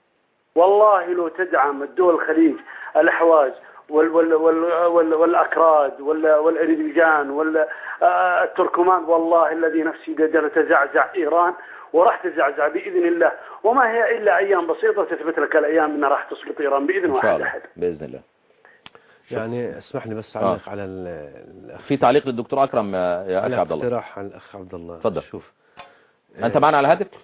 والله لو تدعم الدول الخليج الأحواز وال وال وال وال والأكراد والأذربيجان والتركمان والله الذي نفسي بيده تزعزع إيران وراح تزعزع بإذن الله. وما هي إلا أيام بسيطة تثبت لك الأيام أنها راح تسقط إيران بإذن واحد أحد بإذن الله. يعني اسمح لي بس أعلق آه. على في تعليق للدكتور أكرم يا أخي عبد الله. اقتراح على الأخ عبد الله. تفضل. شوف أنت معنا على الهاتف؟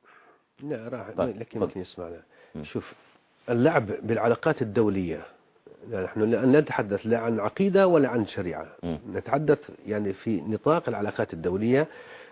لا راح طيب. لكن ممكن يسمعنا. شوف اللعب بالعلاقات الدولية نحن لا نتحدث لا عن عقيدة ولا عن شريعة. م. نتحدث يعني في نطاق العلاقات الدولية.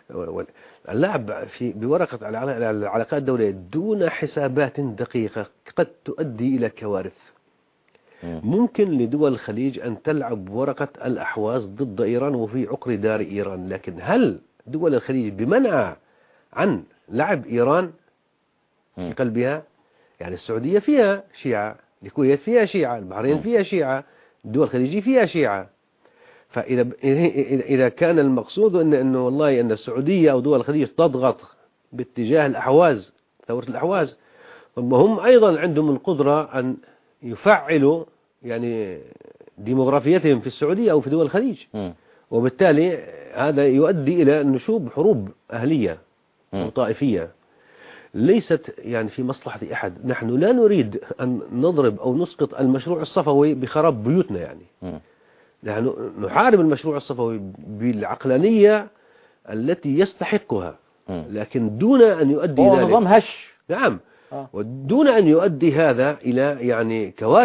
اللعب في بورقة العلاقات الدولية دون حسابات دقيقة قد تؤدي إلى كوارث. م. ممكن لدول الخليج أن تلعب ورقة الأحواز ضد إيران وفي عقر دار إيران، لكن هل دول الخليج بمنع عن لعب إيران م. في قلبها؟ يعني السعودية فيها شيعة، الكويت فيها شيعة، البحرين فيها شيعة، الدول الخليجية فيها شيعة. فإذا إذا كان المقصود إن إنه والله أن السعودية أو دول الخليج تضغط باتجاه الأحواز ثورة الأحواز، هم أيضا عندهم القدرة أن يفعلوا يعني ديموغرافيتهم في السعودية أو في دول الخليج، وبالتالي هذا يؤدي إلى نشوب حروب أهلية وطائفية ليست يعني في مصلحة أحد. نحن لا نريد أن نضرب أو نسقط المشروع الصفوي بخراب بيوتنا، يعني نحن نحارب المشروع الصفوي بالعقلانية التي يستحقها، لكن دون أن يؤدي إلى نظام هش. نعم. آه. ودون أن يؤدي هذا إلى يعني كوارث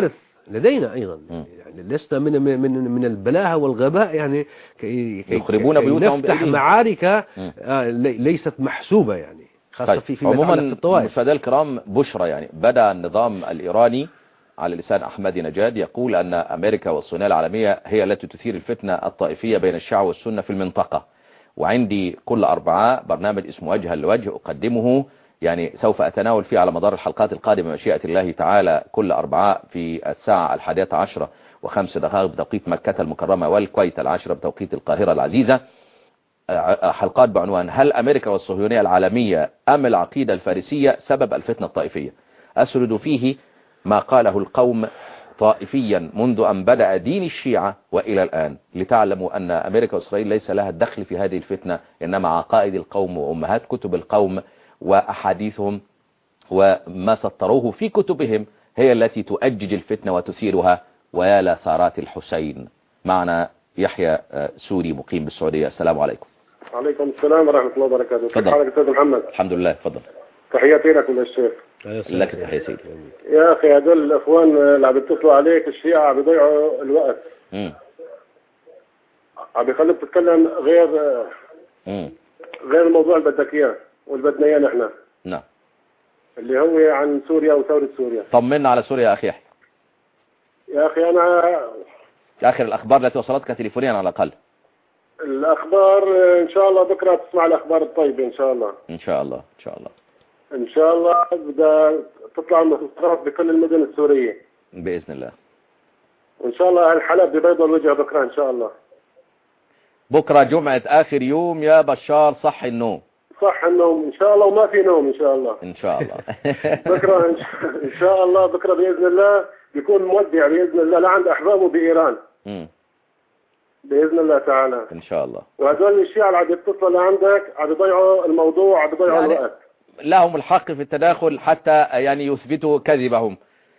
لدينا أيضا يعني لسنا من من من البلاهة والغباء يعني كي يخربون بيوتهم نفتح معارك ليست محسوبة يعني خاصة طيب. في فيما يتعلق في الطوائف. مشاهدينا الكرام بشرى يعني بدأ النظام الإيراني على لسان أحمدي نجاد يقول أن أمريكا والصهيونية العالمية هي التي تثير الفتنة الطائفية بين الشيعة والسنة في المنطقة. وعندي كل أربعاء برنامج اسمه وجها لوجه أقدمه، يعني سوف أتناول فيه على مدار الحلقات القادمة مشيئة الله تعالى كل أربعاء في الساعة الحادية عشرة وخمس دقائق بتوقيت مكة المكرمة والكويت العاشرة بتوقيت القاهرة العزيزة، حلقات بعنوان هل أمريكا والصهيونية العالمية أم العقيدة الفارسية سبب الفتنة الطائفية. أسرد فيه ما قاله القوم طائفيا منذ أن بدأ دين الشيعة وإلى الآن، لتعلموا أن أمريكا وإسرائيل ليس لها الدخل في هذه الفتنة، إنما عقائد القوم وأمهات كتب القوم وأحاديثهم وما سطروه في كتبهم هي التي تؤجج الفتنة وتثيرها. ويا لثارات الحسين. معنا يحيى سوري مقيم بالسعودية. السلام عليكم. وعليكم السلام ورحمة الله وبركاته. كيف حالك أستاذ محمد؟ الحمد لله. تفضل. تحياتي لك من الشيخ. لك تحية سيدي. يا أخي هذول الأخوان اللي عم بيتصلوا عليك الشيعة عم بيضيعوا الوقت. امم عم بيخلوك تتكلم غير امم غير الموضوع اللي بدك إياه واللي بدنا إياه نحن. نعم. اللي هو عن سوريا وثورة سوريا. طمنا على سوريا يا أخي يحيى. يا أخي أنا آخر الأخبار التي وصلتك تليفونيا على الأقل. الأخبار إن شاء الله بكرة تسمع الأخبار الطيبة إن شاء الله. إن شاء الله إن شاء الله إن شاء الله بدها تطلع المخابرات بكل المدن السورية بإذن الله. وإن شاء الله الحلب ببيض الوجه بكرة إن شاء الله. بكرة جمعة آخر يوم يا بشار، صح النوم. صح النوم إن شاء الله وما في نوم إن شاء الله. إن شاء الله. بكرة إن شاء الله بكرة بإذن الله بيكون مودع بإذن الله لعند أحبابه بإيران. امم بإذن الله تعالى. إن شاء الله. وهذول الشيعة اللي عم يتصلوا لعندك عم يضيعوا الموضوع عم يضيعوا يعني الوقت. لهم الحق في التداخل حتى يعني يثبتوا كذبهم.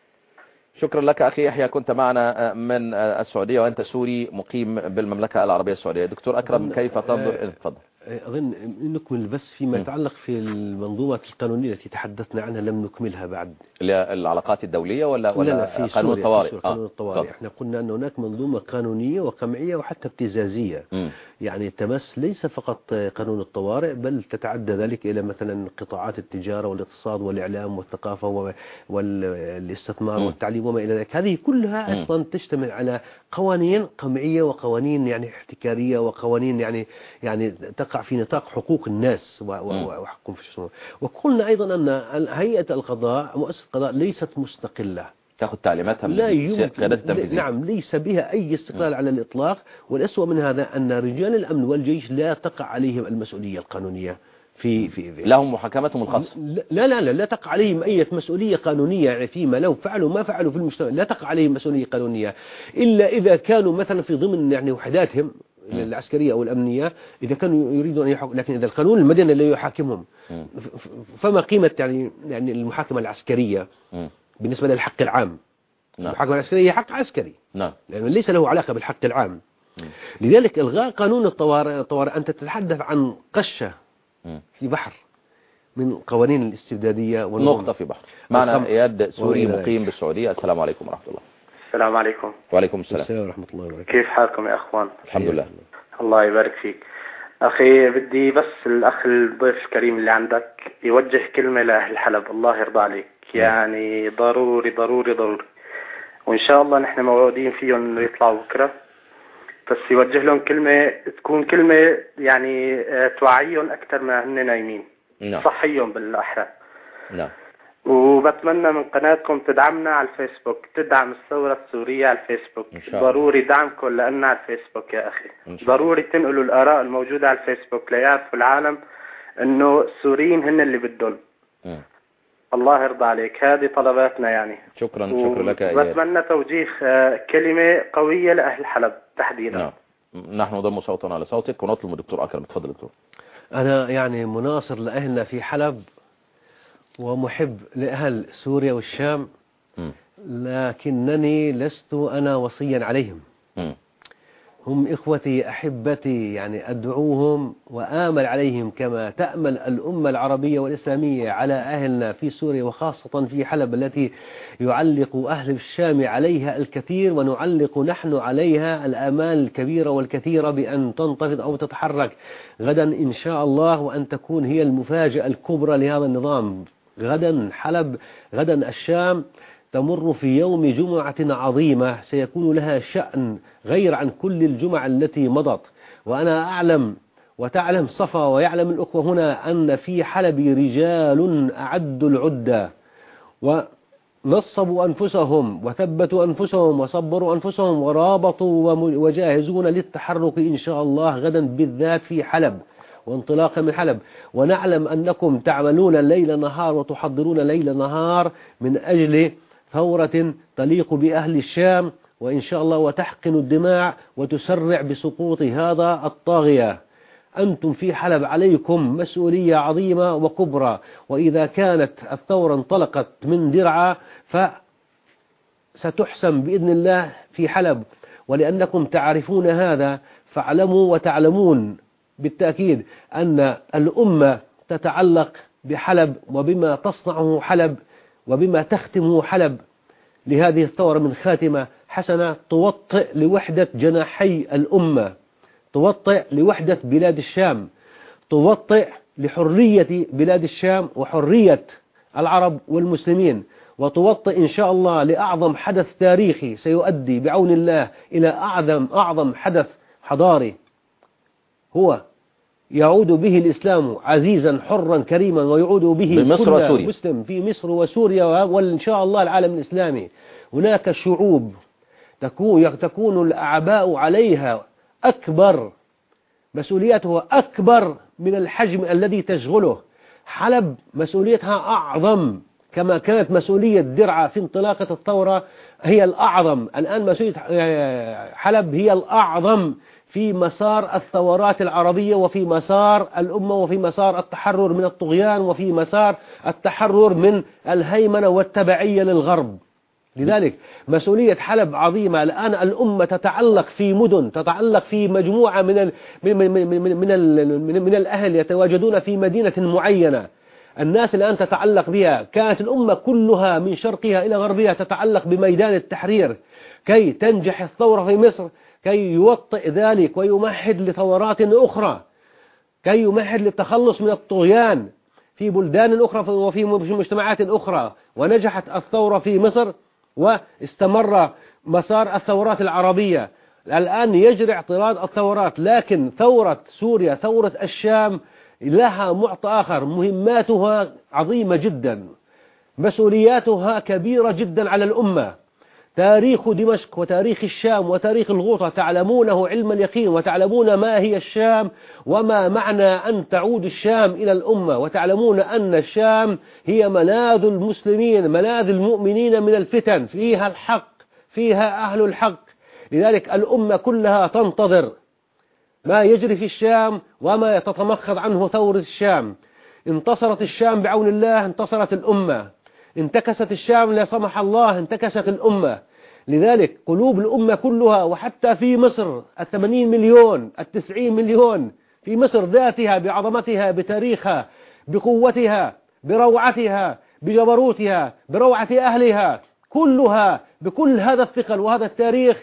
شكرا لك أخي يحيى، كنت معنا من السعودية وأنت سوري مقيم بالمملكة العربية السعودية. دكتور أكرم كيف تنظر؟ تفضل. أظن نكمل بس فيما يتعلق في المنظومة القانونية التي تحدثنا عنها لم نكملها بعد. العلاقات الدولية ولا ولا لا لا في قانون الطوارئ؟ قانون الطوارئ. آه. احنا قلنا أن هناك منظومة قانونية وقمعية وحتى ابتزازية. م. يعني تمس ليس فقط قانون الطوارئ بل تتعدى ذلك إلى مثلا قطاعات التجارة والاقتصاد والإعلام والثقافة والاستثمار م. والتعليم وما إلى ذلك. هذه كلها أصلا تشتمل على قوانين قمعية وقوانين يعني احتكارية وقوانين يعني يعني تقع في نطاق حقوق الناس وحقوقهم في الشؤون. وقلنا أيضا أن هيئة القضاء مؤسسة القضاء ليست مستقلة تأخذ تعليماتها من القيادة التنفيذية. نعم ليس بها أي استقلال م. على الإطلاق. والأسوأ من هذا أن رجال الأمن والجيش لا تقع عليهم المسؤولية القانونية في في, في لهم محاكمتهم الخاصة. لا لا لا لا تقع عليهم أي مسؤولية قانونية يعني فيما لو فعلوا ما فعلوا في المجتمع لا تقع عليهم مسؤولية قانونية إلا إذا كانوا مثلا في ضمن يعني وحداتهم العسكرية أو الأمنية إذا كانوا يريدون أن يحكموا. لكن إذا القانون المدني لا يحاكمهم فما قيمة يعني يعني المحاكمة العسكرية بالنسبة للحق العام؟ نعم. المحاكمة العسكرية هي حق عسكري. نعم. لأنه ليس له علاقة بالحق العام. م. لذلك إلغاء قانون الطوارئ الطوارئ أنت تتحدث عن قشة م. في بحر من قوانين الاستبدادية نقطة في بحر. معنا إياد سوري مقيم بالسعودية. السلام عليكم ورحمة الله. السلام عليكم. وعليكم السلام. السلام ورحمة الله وبركاته. كيف حالكم يا أخوان؟ الحمد لله. الله يبارك فيك أخي. بدي بس الأخ الضيف الكريم اللي عندك يوجه كلمة لأهل حلب الله يرضى عليك. يعني ضروري ضروري ضروري وإن شاء الله نحن موعودين فيهم إنه يطلعوا بكرة، بس يوجه لهم كلمة تكون كلمة يعني توعيهم أكثر ما هن نايمين. نعم. صحيهم بالأحرى. نعم. وبتمنى من قناتكم تدعمنا على الفيسبوك، تدعم الثورة السورية على الفيسبوك. ضروري دعمكم لنا على الفيسبوك يا أخي. ضروري تنقلوا الآراء الموجودة على الفيسبوك ليعرفوا العالم إنه السوريين هن اللي بدهم. الله يرضى عليك. هذه طلباتنا يعني. شكرا شكرا لك يا إياد. بتمنى توجيه كلمة قوية لأهل حلب تحديدا. نعم. نحن نضم صوتنا على صوتك ونطلب من الدكتور أكرم. تفضل دكتور. أنا يعني مناصر لأهلنا في حلب ومحب لأهل سوريا والشام م. لكنني لست أنا وصيا عليهم. م. هم إخوتي أحبتي، يعني أدعوهم وآمل عليهم كما تأمل الأمة العربية والإسلامية على أهلنا في سوريا، وخاصة في حلب التي يعلق أهل الشام عليها الكثير، ونعلق نحن عليها الآمال الكبيرة والكثيرة بأن تنتفض أو تتحرك غدا إن شاء الله، وأن تكون هي المفاجأة الكبرى لهذا النظام. غدا حلب، غدا الشام تمر في يوم جمعة عظيمة سيكون لها شأن غير عن كل الجمع التي مضت. وأنا أعلم وتعلم صفا ويعلم الأخوة هنا أن في حلب رجال أعدوا العدة ونصبوا أنفسهم وثبتوا أنفسهم وصبروا أنفسهم ورابطوا وجاهزون للتحرك إن شاء الله غدا بالذات في حلب وانطلاقا من حلب. ونعلم أنكم تعملون ليل نهار وتحضرون ليل نهار من أجل ثورة تليق بأهل الشام، وإن شاء الله وتحقن الدماء وتسرع بسقوط هذا الطاغية. أنتم في حلب عليكم مسؤولية عظيمة وكبرى، وإذا كانت الثورة انطلقت من درعا فستحسم بإذن الله في حلب، ولأنكم تعرفون هذا فاعلموا وتعلمون بالتأكيد أن الأمة تتعلق بحلب وبما تصنعه حلب وبما تختمه حلب لهذه الثورة من خاتمة حسنة توطئ لوحدة جناحي الأمة، توطئ لوحدة بلاد الشام، توطئ لحرية بلاد الشام وحرية العرب والمسلمين، وتوطئ إن شاء الله لأعظم حدث تاريخي سيؤدي بعون الله إلى أعظم أعظم حدث حضاري هو يعود به الإسلام عزيزا حرا كريما، ويعود به كل مسلم في مصر وسوريا وإن شاء الله العالم الإسلامي. هناك شعوب تكون, تكون الأعباء عليها أكبر، مسؤوليتها أكبر من الحجم الذي تشغله. حلب مسؤوليتها أعظم كما كانت مسؤولية درعا في انطلاقة الثورة هي الأعظم. الآن مسؤولية حلب هي الأعظم في مسار الثورات العربية وفي مسار الأمة وفي مسار التحرر من الطغيان وفي مسار التحرر من الهيمنة والتبعية للغرب. لذلك مسؤولية حلب عظيمة. الآن الأمة تتعلق في مدن، تتعلق في مجموعة من ال من من من من, من, من الأهل يتواجدون في مدينة معينة، الناس الآن تتعلق بها. كانت الأمة كلها من شرقها إلى غربها تتعلق بميدان التحرير كي تنجح الثورة في مصر، كي يوطئ ذلك ويمهد لثورات أخرى، كي يمهد للتخلص من الطغيان في بلدان أخرى وفي مجتمعات أخرى. ونجحت الثورة في مصر واستمر مسار الثورات العربية. الآن يجري اعتراض الثورات، لكن ثورة سوريا، ثورة الشام لها معطى آخر، مهماتها عظيمة جدا، مسؤولياتها كبيرة جدا على الأمة. تاريخ دمشق وتاريخ الشام وتاريخ الغوطة تعلمونه علم اليقين، وتعلمون ما هي الشام وما معنى أن تعود الشام إلى الأمة، وتعلمون أن الشام هي ملاذ المسلمين، ملاذ المؤمنين من الفتن، فيها الحق، فيها أهل الحق. لذلك الأمة كلها تنتظر ما يجري في الشام وما تتمخض عنه ثورة الشام. انتصرت الشام بعون الله، انتصرت الأمة. انتكست الشام لا سمح الله، انتكست الأمة. لذلك قلوب الأمة كلها، وحتى في مصر الثمانين مليون التسعين مليون في مصر ذاتها بعظمتها بتاريخها بقوتها بروعتها بجبروتها بروعة أهلها كلها بكل هذا الثقل وهذا التاريخ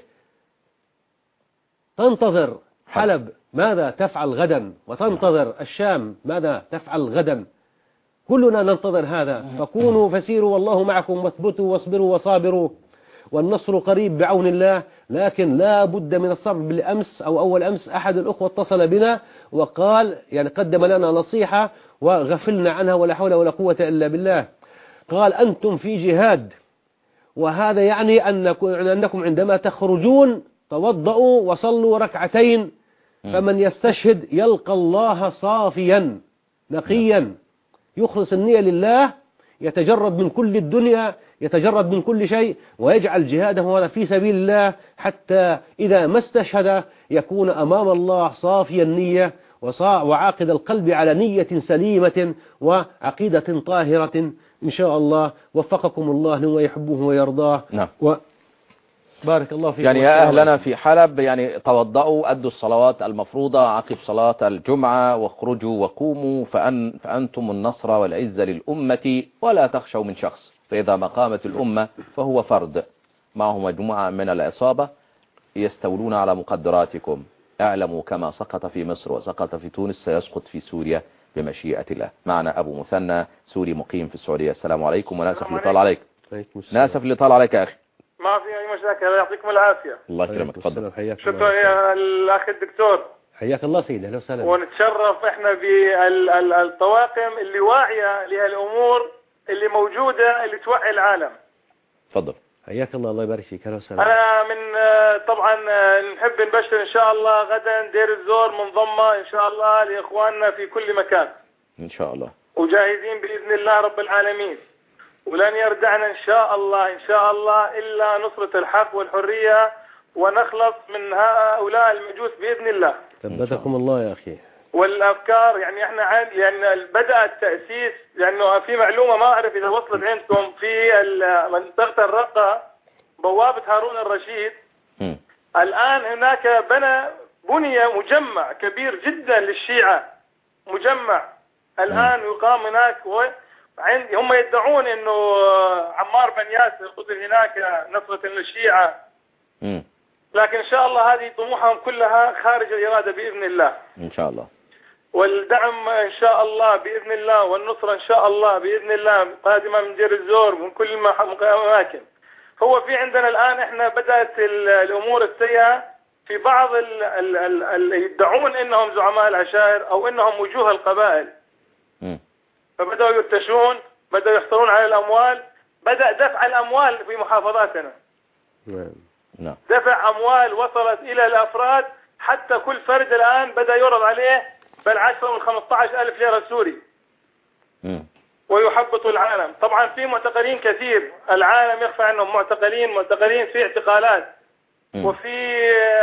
تنتظر حلب ماذا تفعل غدا، وتنتظر الشام ماذا تفعل غدا. كلنا ننتظر هذا. فكونوا فسيروا والله معكم، واثبتوا واصبروا وصابروا، والنصر قريب بعون الله. لكن لا بد من الصبر. بالأمس أو أول أمس أحد الأخوة اتصل بنا وقال، يعني قدم لنا نصيحة وغفلنا عنها ولا حول ولا قوة إلا بالله. قال أنتم في جهاد، وهذا يعني أنكم عندما تخرجون توضؤوا وصلوا ركعتين، فمن يستشهد يلقى الله صافيا نقيا، يخلص النية لله، يتجرد من كل الدنيا، يتجرد من كل شيء، ويجعل جهاده هذا في سبيل الله، حتى إذا ما استشهد يكون أمام الله صافي النية وعاقد القلب على نية سليمة وعقيدة طاهرة إن شاء الله. وفقكم الله لما يحبه ويرضاه. نعم. بارك الله فيك. يعني يا أهلنا في حلب يعني توضأوا أدوا الصلوات المفروضة عقب صلاة الجمعة واخرجوا وقوموا فأن فأنتم النصر والعزة للأمة ولا تخشوا من شخص، فإذا ما قامت الأمة فهو فرد معه مجموعة من العصابة يستولون على مقدراتكم. اعلموا كما سقط في مصر وسقط في تونس سيسقط في سوريا بمشيئة الله. معنا أبو مثنى سوري مقيم في السعودية. السلام عليكم وناسف اللي طال عليك. ناسف اللي طال عليك يا أخي. ما في أي مشاكل، يعطيكم العافية. الله يكرمك. تفضل. شكرا يا الأخ الدكتور. حياك الله سيدي. أهلا وسهلا. ونتشرف إحنا بالطواقم اللي واعية لهالأمور اللي موجودة اللي توعي العالم. تفضل. حياك الله. الله يبارك فيك. أهلا وسهلا. أنا من طبعا نحب نبشر إن شاء الله غدا دير الزور منضمة إن شاء الله لإخواننا في كل مكان إن شاء الله، وجاهزين بإذن الله رب العالمين، ولن يردعنا إن شاء الله إن شاء الله إلا نصرة الحق والحرية ونخلص من هؤلاء المجوس بإذن الله. ثبتكم الله يا أخي. والأفكار يعني إحنا عن يعني بدأ التأسيس لأنه في معلومة ما أعرف إذا وصلت عندكم في منطقة الرقة بوابة هارون الرشيد. م. الآن هناك بنى بني مجمع كبير جدا للشيعة، مجمع الآن م. يقام هناك. عند هم يدعون إنه عمار بن ياسر قتل هناك نصرة للشيعة، م. لكن إن شاء الله هذه طموحهم كلها خارج الإرادة بإذن الله. إن شاء الله. والدعم إن شاء الله بإذن الله والنصرة إن شاء الله بإذن الله قادمة من دير الزور ومن كل الأماكن. هو في عندنا الآن إحنا بدأت الأمور السيئة في بعض اللي يدعون إنهم زعماء العشائر أو إنهم وجوه القبائل. م. فبدأوا يرتشون، بدأوا يحصلون على الأموال، بدأ دفع الأموال في محافظاتنا. نعم. دفع أموال وصلت إلى الأفراد، حتى كل فرد الآن بدأ يعرض عليه بالعشرة والخمسة عشر ألف ليرة سوري. م. ويحبط العالم. طبعا في معتقلين كثير، العالم يخفى عنهم معتقلين معتقلين في اعتقالات م. وفي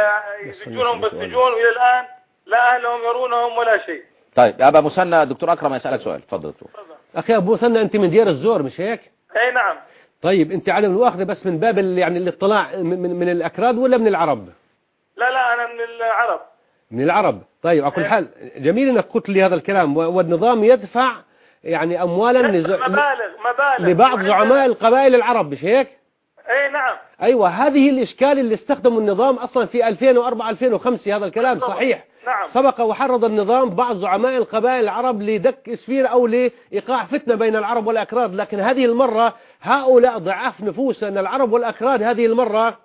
يسجونهم بالسجون وإلى الآن لا أهلهم يرونهم ولا شيء. طيب يا أبا مثنى دكتور أكرم يسألك سؤال. تفضل دكتور. أخي أبو مثنى أنت من دير الزور مش هيك؟ أي نعم. طيب أنت على الواخذة بس من باب يعني الاطلاع من, من الأكراد ولا من العرب؟ لا لا أنا من العرب. من العرب. طيب على كل حال جميل أنك قلت لي هذا الكلام. والنظام يدفع يعني أموالا مبالغ مبالغ لبعض زعماء القبائل العرب مش هيك؟ اي نعم. أيوة هذه الإشكال اللي استخدموا النظام أصلا في ألفين وأربعة ألفين وخمسة. هذا الكلام صحيح. نعم. سبق وحرض النظام بعض زعماء القبائل العرب لدك اسفير أو لإيقاع فتنة بين العرب والأكراد، لكن هذه المرة هؤلاء ضعاف نفوس أن العرب والأكراد هذه المرة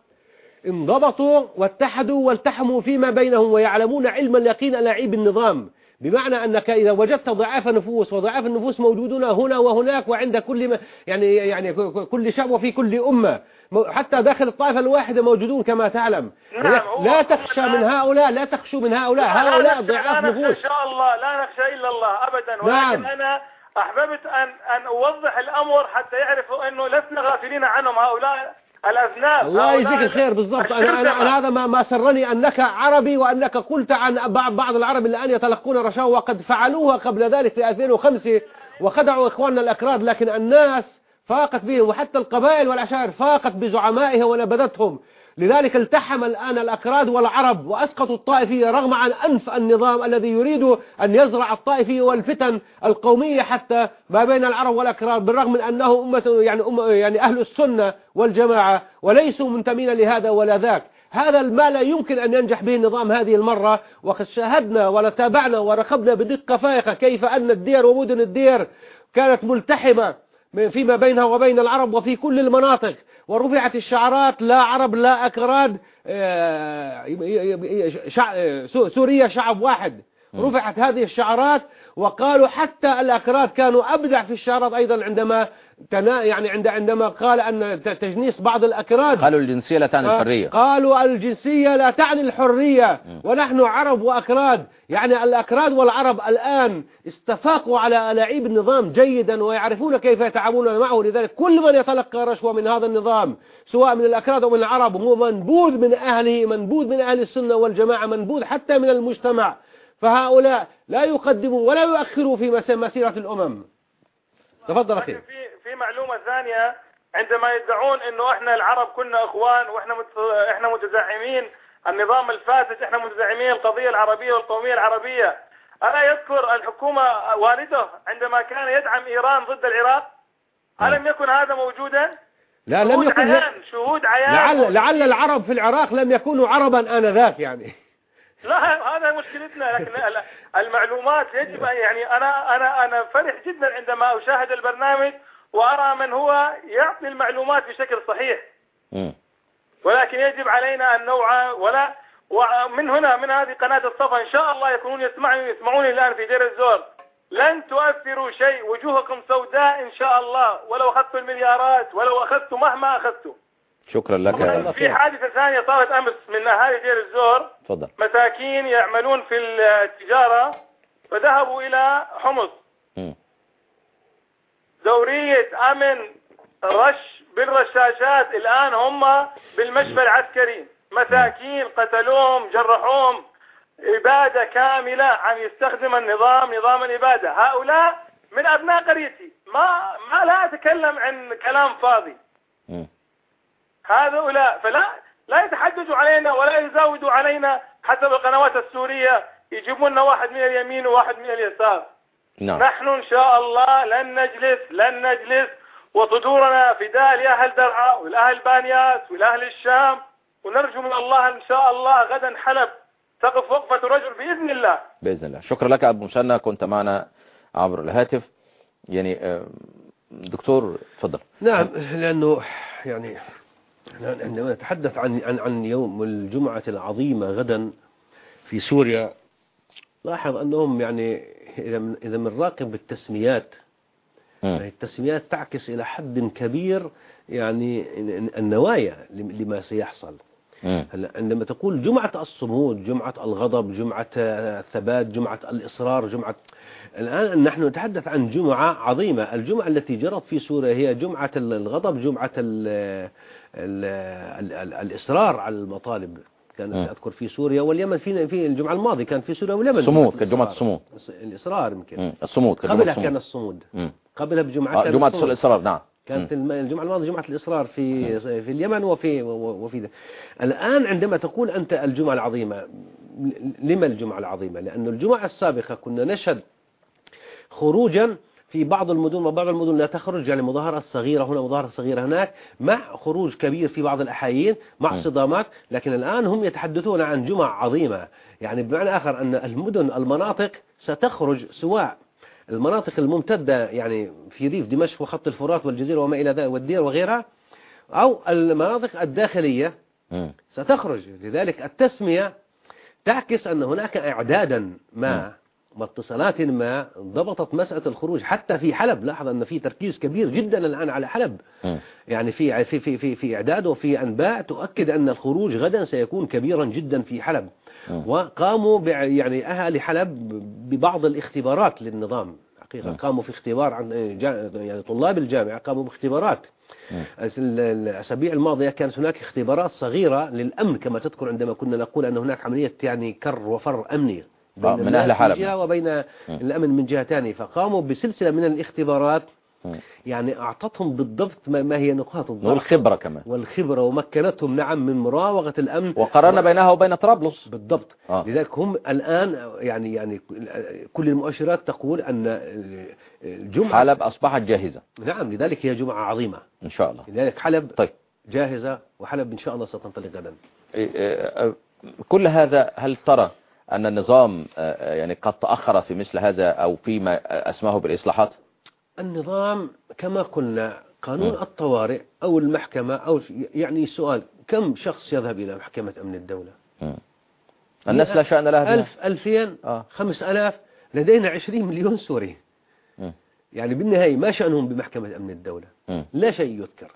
انضبطوا واتحدوا والتحموا فيما بينهم ويعلمون علم اليقين ألاعيب النظام، بمعنى أنك إذا وجدت ضعاف نفوس وضعاف النفوس موجودون هنا وهناك وعند كل يعني يعني كل شعب وفي كل أمة، حتى داخل الطائفة الواحدة موجودون كما تعلم. نعم. لا تخشى من هؤلاء، لا تخشوا من هؤلاء، هؤلاء ضعاف نفوس. إن شاء الله لا نخشى إلا الله أبدا. ولكن نعم. أنا أحببت أن أن أوضح الأمر حتى يعرفوا أنه لسنا غافلين عنهم هؤلاء الأذناب. الله يجزيك الخير. بالضبط. أنا, أنا, أنا هذا ما, ما سرني أنك عربي وأنك قلت عن بعض العرب الآن يتلقون رشاوى وقد فعلوها قبل ذلك في ألفين وخمسة وخدعوا إخواننا الأكراد، لكن الناس فاقت بهم وحتى القبائل والعشائر فاقت بزعمائها ونبذتهم. لذلك التحم الآن الأكراد والعرب وأسقطوا الطائفية رغم عن أنف النظام الذي يريد أن يزرع الطائفية والفتن القومية حتى ما بين العرب والأكراد، بالرغم من أنه أمة يعني, أمة يعني أهل السنة والجماعة وليسوا منتمين لهذا ولا ذاك. هذا ما لا يمكن أن ينجح به النظام هذه المرة، وقد شاهدنا ولتابعنا ورقبنا بدقة فائقة كيف أن الدير ومدن الدير كانت ملتحمة فيما بينها وبين العرب وفي كل المناطق، ورفعت الشعارات لا عرب لا أكراد، سوريا شعب واحد. رفعت هذه الشعارات وقالوا حتى الأكراد كانوا أبدع في الشعارات أيضا عندما يعني عندما قال أن تجنيس بعض الأكراد قالوا الجنسية لا تعني الحرية. قالوا الجنسية لا تعني الحرية ونحن عرب وأكراد. يعني الأكراد والعرب الآن استفاقوا على ألاعيب النظام جيدا ويعرفون كيف يتعاملون معه. لذلك كل من يتلقى رشوة من هذا النظام سواء من الأكراد أو من العرب هو منبوذ من أهله، منبوذ من أهل السنة والجماعة، منبوذ حتى من المجتمع. فهؤلاء لا يقدموا ولا يؤخروا في مسيرة الأمم. تفضل أخي. في في معلومة ثانية عندما يدعون انه احنا العرب كنا اخوان واحنا احنا متزعمين النظام الفاسد، احنا متزعمين القضية العربية والقومية العربية. ألا يذكر الحكومة والده عندما كان يدعم إيران ضد العراق؟ ألم يكن هذا موجودا؟ لا لم يكن. عيان شهود عيان. لعل, لعل العرب في العراق لم يكونوا عربا آنذاك يعني. لا هذا مشكلتنا. لكن المعلومات يجب يعني أنا أنا أنا فرح جدا عندما أشاهد البرنامج وأرى من هو يعطي المعلومات بشكل صحيح. م. ولكن يجب علينا أن نوعى ولا ومن هنا من هذه قناة الصفا إن شاء الله يكونون يسمعون يسمعوني الآن في دير الزور. لن تؤثروا شيء، وجوهكم سوداء إن شاء الله، ولو أخذت المليارات ولو أخذت مهما أخذت. شكرا لك. في حادثة ثانية صارت أمس من أهالي دير الزور. تفضل. مساكين يعملون في التجارة فذهبوا إلى حمص. م. دورية أمن رش بالرشاشات، الآن هم بالمشفى العسكري. مساكين قتلوهم جرحوهم، إبادة كاملة عم يستخدم النظام نظام الإبادة. هؤلاء من أبناء قريتي، ما ما لا أتكلم عن كلام فاضي. م. هؤلاء فلا لا يتحدثوا علينا ولا يزاودوا علينا حسب القنوات السورية، يجيبون لنا واحد من اليمين وواحد من اليسار. نعم. نحن إن شاء الله لن نجلس لن نجلس وصدورنا فداء لأهل درعا والأهل بانياس والأهل الشام، ونرجو من الله إن شاء الله غدا حلب تقف وقفة رجل بإذن الله. بإذن الله. شكرا لك أبو مسنى، كنت معنا عبر الهاتف. يعني دكتور تفضل. نعم، لأنه يعني عندما نتحدث عن عن عن يوم الجمعة العظيمة غدا في سوريا، لاحظ أنهم يعني إذا من إذا من راقب بالتسميات، التسميات تعكس إلى حد كبير يعني النوايا لما سيحصل. عندما تقول جمعة الصمود، جمعة الغضب، جمعة الثبات، جمعة الإصرار، جمعة الآن نحن نتحدث عن جمعة عظيمة. الجمعة التي جرت في سوريا هي جمعة الغضب، جمعة ال ال ال الإصرار على المطالب. كان أذكر في سوريا واليمن في في الجمعة الماضية كان في سوريا واليمن الصمود، كانت جمعة الصمود، الإصرار يمكن الصمود قبلها كان الصمود، قبلها بجمعة آه جمعة الإصرار. نعم، كانت الجمعة الماضية جمعة الإصرار في في اليمن وفي وفي ده. الآن عندما تقول أنت الجمعة العظيمة، لما الجمعة العظيمة؟ لأن الجمعة السابقة كنا نشهد خروجا في بعض المدن وبعض المدن لا تخرج، يعني مظاهرة صغيرة هنا مظاهرة صغيرة هناك، مع خروج كبير في بعض الأحايين، مع صدامات. لكن الآن هم يتحدثون عن جمعة عظيمة، يعني بمعنى آخر أن المدن المناطق ستخرج، سواء المناطق الممتدة يعني في ريف دمشق وخط الفرات والجزيرة وما إلى ذلك والدير وغيرها، أو المناطق الداخلية ستخرج. لذلك التسمية تعكس أن هناك إعدادا ما واتصالات ما ضبطت مسألة الخروج حتى في حلب. لاحظ أن في تركيز كبير جدا الآن على حلب، يعني في في في في في إعداد وفي أنباء تؤكد أن الخروج غدا سيكون كبيرا جدا في حلب. وقاموا يعني أهالي حلب ببعض الاختبارات للنظام. حقيقة قاموا في اختبار عن يعني طلاب الجامعة قاموا باختبارات. الأسابيع الماضية كانت هناك اختبارات صغيرة للأمن، كما تذكر عندما كنا نقول أن هناك عملية يعني كر وفر أمني بين من أهل حلب من جهة وبين الأمن من جهة ثانية. فقاموا بسلسلة من الاختبارات يعني أعطتهم بالضبط ما هي نقاط الضعف والخبرة كمان والخبرة ومكنتهم نعم من مراوغة الأمن، وقارنا بينها وبين طرابلس بالضبط. آه. لذلك هم الآن يعني يعني كل المؤشرات تقول أن الجمعة حلب أصبحت جاهزة. نعم، لذلك هي جمعة عظيمة إن شاء الله. لذلك حلب طيب. جاهزة، وحلب إن شاء الله ستنطلق غدا. كل هذا هل ترى أن النظام يعني قد تأخر في مثل هذا أو فيما أسماه بالإصلاحات؟ النظام كما قلنا قانون م. الطوارئ أو المحكمة أو يعني سؤال، كم شخص يذهب إلى محكمة أمن الدولة؟ م. الناس لا شأن لها بها. ألف ألفين آه. خمس ألاف، لدينا عشرين مليون سوري. م. يعني بالنهاية ما شأنهم بمحكمة أمن الدولة؟ م. لا شيء يذكر.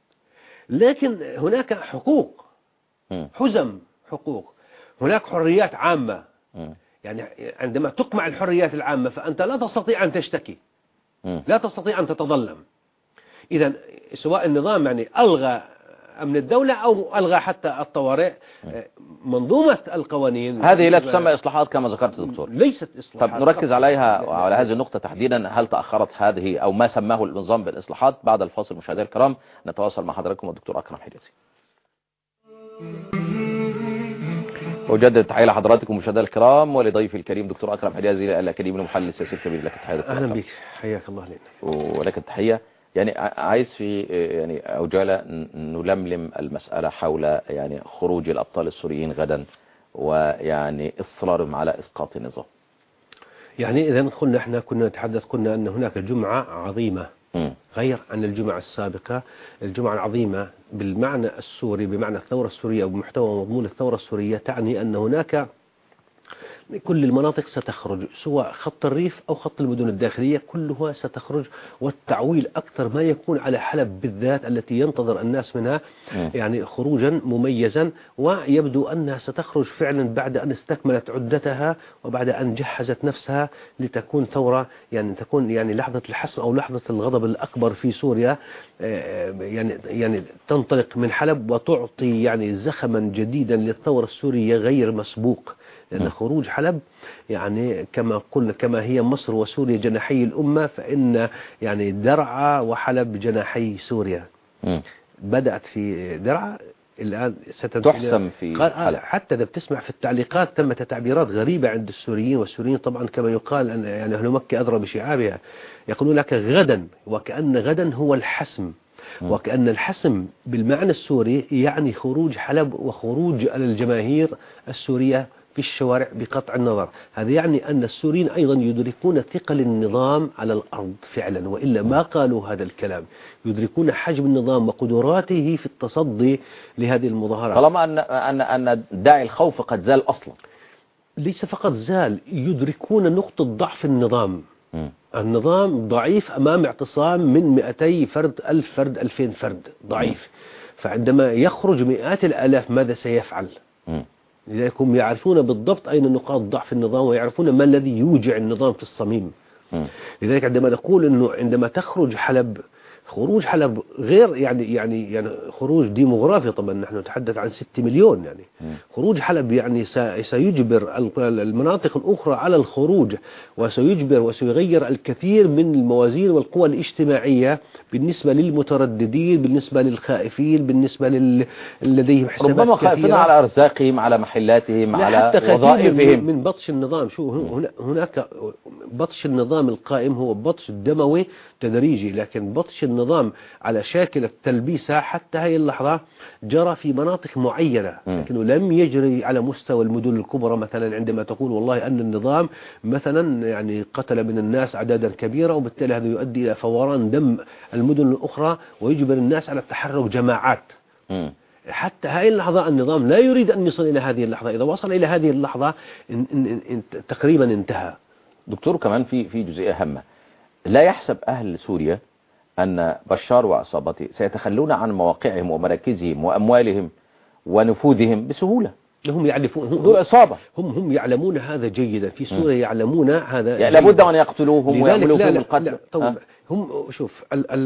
لكن هناك حقوق، م. حزم حقوق، هناك حريات عامة. م. يعني عندما تقمع الحريات العامة فأنت لا تستطيع أن تشتكي، لا تستطيع أن تتظلم. إذا سواء النظام يعني ألغى أمن الدولة أو ألغى حتى الطوارئ. منظومة القوانين هذه لا تسمى إصلاحات كما ذكرت دكتور. ليست إصلاحات. طب نركز عليها وعلى هذه النقطة تحديدا. هل تأخرت هذه أو ما سماه النظام بالإصلاحات؟ بعد الفاصل مشاهدينا الكرام نتواصل مع حضراتكم والدكتور أكرم حجازي. أجدد تحية لحضراتكم مشاهدينا الكرام ولضيفي الكريم دكتور أكرم حجازي الأكاديمي المحلل السياسي الكبير. لك التحية. أهلا بك، حياك الله لنا. ولك التحية. يعني عايز في يعني عجالة نلملم المسألة حول يعني خروج الأبطال السوريين غدا ويعني إصرارهم على إسقاط النظام. يعني إذا قلنا احنا كنا نتحدث قلنا أن هناك جمعة عظيمة م. غير عن الجمعة السابقة. الجمعة العظيمة بالمعنى السوري بمعنى الثورة السورية أو بمحتوى ومضمون الثورة السورية تعني أن هناك كل المناطق ستخرج سواء خط الريف أو خط المدن الداخلية كلها ستخرج، والتعويل أكثر ما يكون على حلب بالذات التي ينتظر الناس منها يعني خروجا مميزا، ويبدو أنها ستخرج فعلا بعد أن استكملت عدتها وبعد أن جهزت نفسها لتكون ثورة يعني تكون يعني لحظة الحسم أو لحظة الغضب الأكبر في سوريا، يعني يعني تنطلق من حلب وتعطي يعني زخما جديدا للثورة السورية غير مسبوق. لأن خروج حلب يعني كما قلنا كما هي مصر وسوريا جناحي الأمة، فإن يعني درعا وحلب جناحي سوريا. م. بدأت في درعا الآن ستتحسم في حلب. حتى إذا بتسمع في التعليقات ثمة تعبيرات غريبة عند السوريين، والسوريين طبعا كما يقال أن يعني أهل مكة أدرى بشعابها، يقولون لك غدا وكأن غدا هو الحسم، وكأن الحسم بالمعنى السوري يعني خروج حلب وخروج الجماهير السورية في الشوارع بقطع النظر. هذا يعني أن السوريين أيضا يدركون ثقل النظام على الأرض فعلا، وإلا ما قالوا هذا الكلام. يدركون حجم النظام وقدراته في التصدي لهذه المظاهرات. طالما أن أن أن داعي الخوف قد زال أصلا. ليس فقط زال، يدركون نقطة ضعف النظام. م. النظام ضعيف أمام اعتصام من مئتي فرد، ألف فرد، ألفين فرد، ضعيف. م. فعندما يخرج مئات الآلاف ماذا سيفعل؟ م. لذلك هم يعرفون بالضبط أين نقاط ضعف النظام ويعرفون ما الذي يوجع النظام في الصميم. م. لذلك عندما نقول أنه عندما تخرج حلب خروج حلب غير يعني يعني يعني خروج ديموغرافي، طبعا نحن نتحدث عن ستة مليون يعني م. خروج حلب يعني سيجبر المناطق الأخرى على الخروج، وسيجبر وسيغير الكثير من الموازين والقوى الاجتماعية بالنسبة للمترددين، بالنسبة للخائفين، بالنسبة لل... لديهم حسابات ربما خائفين على أرزاقهم، على محلاتهم، على وظائفهم من بطش النظام. شو هناك بطش النظام القائم هو بطش دموي تدريجي، لكن بطش النظام على شاكل التلبيسة حتى هذه اللحظة جرى في مناطق معينة، لكنه لم يجري على مستوى المدن الكبرى. مثلا عندما تقول والله أن النظام مثلا يعني قتل من الناس أعدادا كبيرة، وبالتالي هذا يؤدي إلى فوران دم المدن الأخرى ويجبر الناس على التحرك جماعات. م. حتى هذه اللحظة النظام لا يريد أن يصل إلى هذه اللحظة. إذا وصل إلى هذه اللحظة إن إن إن تقريبا انتهى. دكتور كمان في في جزئية هامة، لا يحسب أهل سوريا أن بشار وعصابته سيتخلون عن مواقعهم ومراكزهم وأموالهم ونفوذهم بسهولة. هم يعرفون، هم دول عصابة، هم هم يعلمون هذا جيدا في سوريا. م. يعلمون هذا يعني لابد أن يقتلوهم ويعملوا فيهم القتل. طيب هم شوف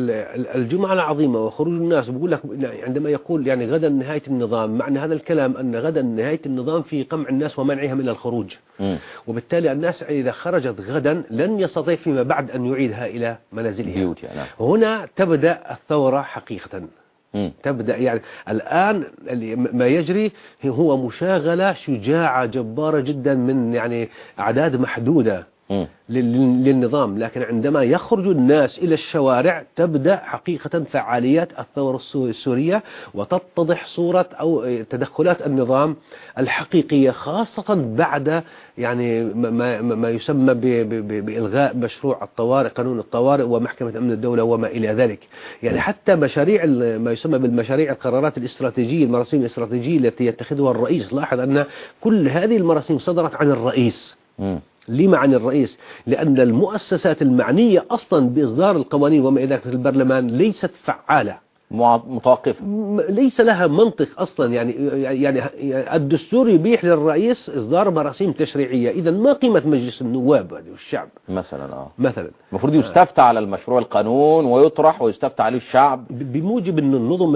الجمعة العظيمة وخروج الناس بيقول لك عندما يقول يعني غدا نهاية النظام، معنى هذا الكلام أن غدا نهاية النظام في قمع الناس ومنعها من الخروج. م. وبالتالي الناس إذا خرجت غدا لن يستطيع فيما بعد أن يعيدها إلى منازلها. بيوت يعني. هنا تبدأ الثورة حقيقة. م. تبدأ يعني الآن ما يجري هو مشاغلة شجاعة جبارة جدا من يعني أعداد محدودة م. للنظام، لكن عندما يخرج الناس إلى الشوارع تبدأ حقيقة فعاليات الثورة السورية وتتضح صورة أو تدخلات النظام الحقيقية، خاصة بعد يعني ما, ما يسمى بإلغاء مشروع الطوارئ، قانون الطوارئ ومحكمة أمن الدولة وما إلى ذلك. يعني حتى مشاريع ما يسمى بالمشاريع القرارات الاستراتيجية، المراسيم الاستراتيجية التي يتخذها الرئيس، لاحظ أن كل هذه المراسيم صدرت عن الرئيس. م. لما عن الرئيس؟ لأن المؤسسات المعنية أصلا بإصدار القوانين وما إلى ذلك في البرلمان ليست فعالة. متوقفة، ليس لها منطق أصلا. يعني يعني الدستور يبيح للرئيس إصدار مراسيم تشريعية، إذا ما قيمة مجلس النواب والشعب مثلا؟ آه. مثلا المفروض يستفتى على المشروع القانون ويطرح ويستفتى عليه الشعب بموجب النظم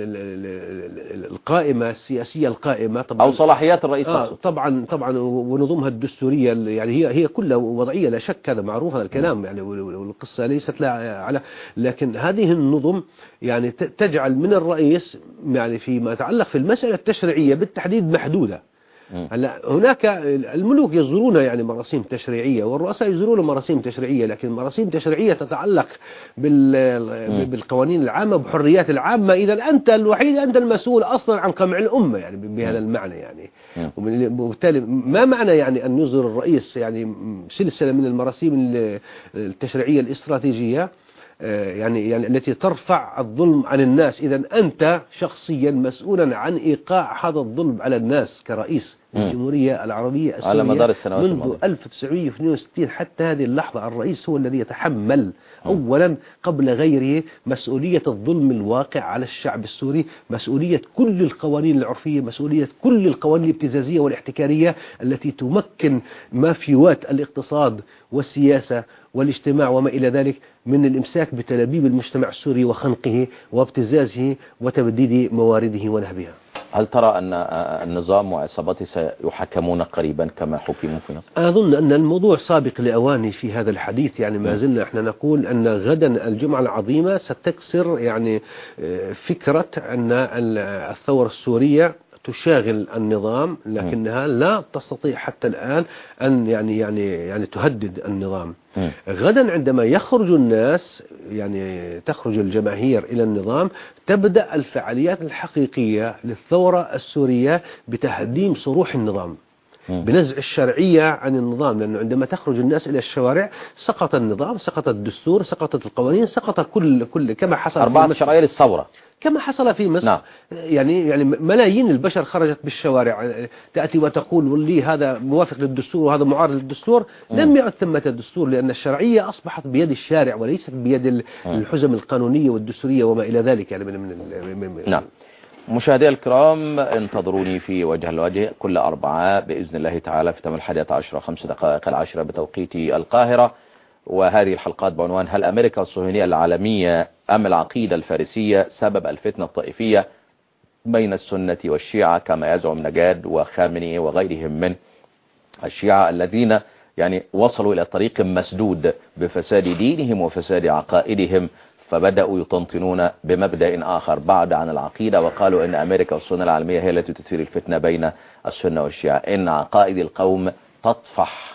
القائمة السياسية القائمة طبعا، أو صلاحيات الرئيس. آه طبعا طبعا ونظمها الدستورية، يعني هي هي كلها وضعية لا شك، هذا معروف هذا الكلام يعني، والقصة ليست لا على، لكن هذه النظم يعني تجعل من الرئيس يعني فيما يتعلق في المسألة التشريعية بالتحديد محدودة. هلا هناك الملوك يصدرون يعني مراسيم تشريعية والرؤساء يصدرون مراسيم تشريعية، لكن مراسيم تشريعية تتعلق بالقوانين العامة وبحريات العامة. إذا أنت الوحيد، أنت المسؤول أصلا عن قمع الأمة يعني بهذا المعنى يعني. وبالتالي ما معنى يعني أن يصدر الرئيس يعني سلسلة من المراسيم التشريعية الاستراتيجية يعني يعني التي ترفع الظلم عن الناس؟ إذا أنت شخصيا مسؤولا عن إيقاع هذا الظلم على الناس كرئيس الجمهورية العربية السورية على مدار السنوات منذ الماضية. ألف وتسعمئة واثنين وستين حتى هذه اللحظة. الرئيس هو الذي يتحمل أولا قبل غيره مسؤولية الظلم الواقع على الشعب السوري، مسؤولية كل القوانين العرفية، مسؤولية كل القوانين الابتزازية والاحتكارية التي تمكن مافيوات الاقتصاد والسياسة والاجتماع وما إلى ذلك من الإمساك بتلابيب المجتمع السوري وخنقه وابتزازه وتبديد موارده ونهبها. هل ترى أن النظام وعصابته سيحكمون قريبا كما حكموا في مصر؟ أظن أن الموضوع سابق لأواني في هذا الحديث، يعني ما زلنا احنا نقول أن غدا الجمعة العظيمة ستكسر يعني فكرة أن الثورة السورية تشاغل النظام، لكنها لا تستطيع حتى الآن أن يعني يعني يعني تهدد النظام. م. غدا عندما يخرج الناس يعني تخرج الجماهير إلى النظام، تبدأ الفعاليات الحقيقية للثورة السورية بتهديم صروح النظام، بنزع الشرعية عن النظام، لأنه عندما تخرج الناس إلى الشوارع سقط النظام، سقط الدستور، سقطت القوانين، سقط كل كل كما حصل أربعة شرعية للثورة كما حصل في مصر. نعم. يعني يعني ملايين البشر خرجت بالشوارع، تأتي وتقول واللي هذا موافق للدستور وهذا معارض للدستور. م. لم يعد ثمة الدستور، لأن الشرعية أصبحت بيد الشارع وليست بيد الحزم القانونية والدستورية وما إلى ذلك يعني من, من, من نعم. مشاهدي الكرام، انتظروني في وجه الوجه كل أربعاء بإذن الله تعالى في تمام الحادية عشرة خمس دقائق العشرة بتوقيت القاهرة، وهذه الحلقات بعنوان: هل أمريكا الصهيونية العالمية أم العقيدة الفارسية سبب الفتنة الطائفية بين السنة والشيعة كما يزعم نجاد وخامنئي وغيرهم من الشيعة الذين يعني وصلوا إلى طريق مسدود بفساد دينهم وفساد عقائدهم، فبدأوا يطنطنون بمبدأ آخر بعد عن العقيدة، وقالوا إن أمريكا والصهيونية العالمية هي التي تثير الفتنة بين السنة والشيعة، إن عقائد القوم تطفح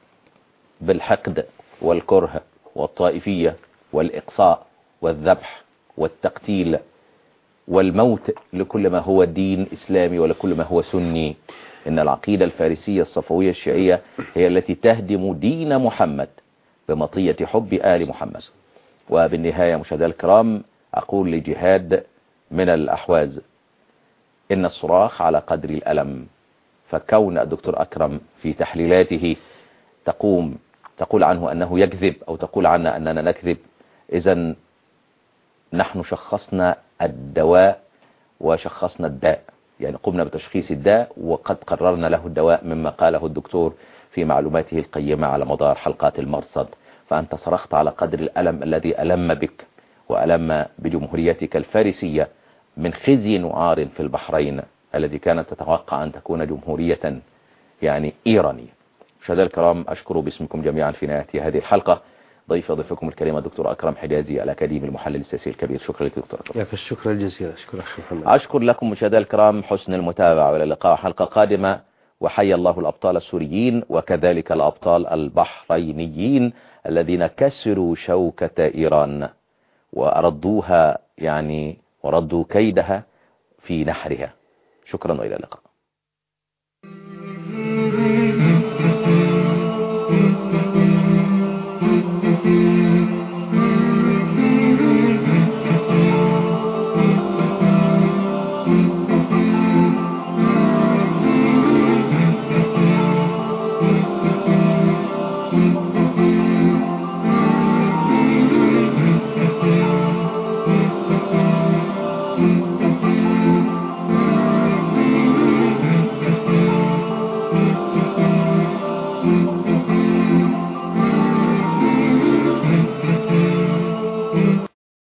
بالحقد والكره والطائفية والإقصاء والذبح والتقتيل والموت لكل ما هو دين إسلامي ولكل ما هو سني. إن العقيدة الفارسية الصفوية الشيعية هي التي تهدم دين محمد بمطية حب آل محمد. وبالنهاية مشاهدينا الكرام، أقول لجهاد من الأحواز: إن الصراخ على قدر الألم، فكون الدكتور أكرم في تحليلاته تقوم تقول عنه أنه يكذب أو تقول عنا أننا نكذب، إذن نحن شخصنا الدواء وشخصنا الداء، يعني قمنا بتشخيص الداء وقد قررنا له الدواء مما قاله الدكتور في معلوماته القيمة على مدار حلقات المرصد. فأنت صرخت على قدر الألم الذي ألم بك وألم بجمهوريتك الفارسية من خزي وعار في البحرين الذي كانت تتوقع أن تكون جمهورية يعني إيرانية. مشاهدينا الكرام، أشكر باسمكم جميعا في نهاية هذه الحلقة ضيف ضيفكم الكريم الدكتور أكرم حجازي الأكاديمي المحلل السياسي الكبير. شكرا لك دكتور أكرم. لك الشكر الجزيل. شكرا محمد. أشكر لكم مشاهدينا الكرام حسن المتابعة، وإلى اللقاء حلقة قادمة. وحيا الله الأبطال السوريين وكذلك الأبطال البحرينيين الذين كسروا شوكة إيران وردوها يعني وردوا كيدها في نحرها. شكرا وإلى اللقاء.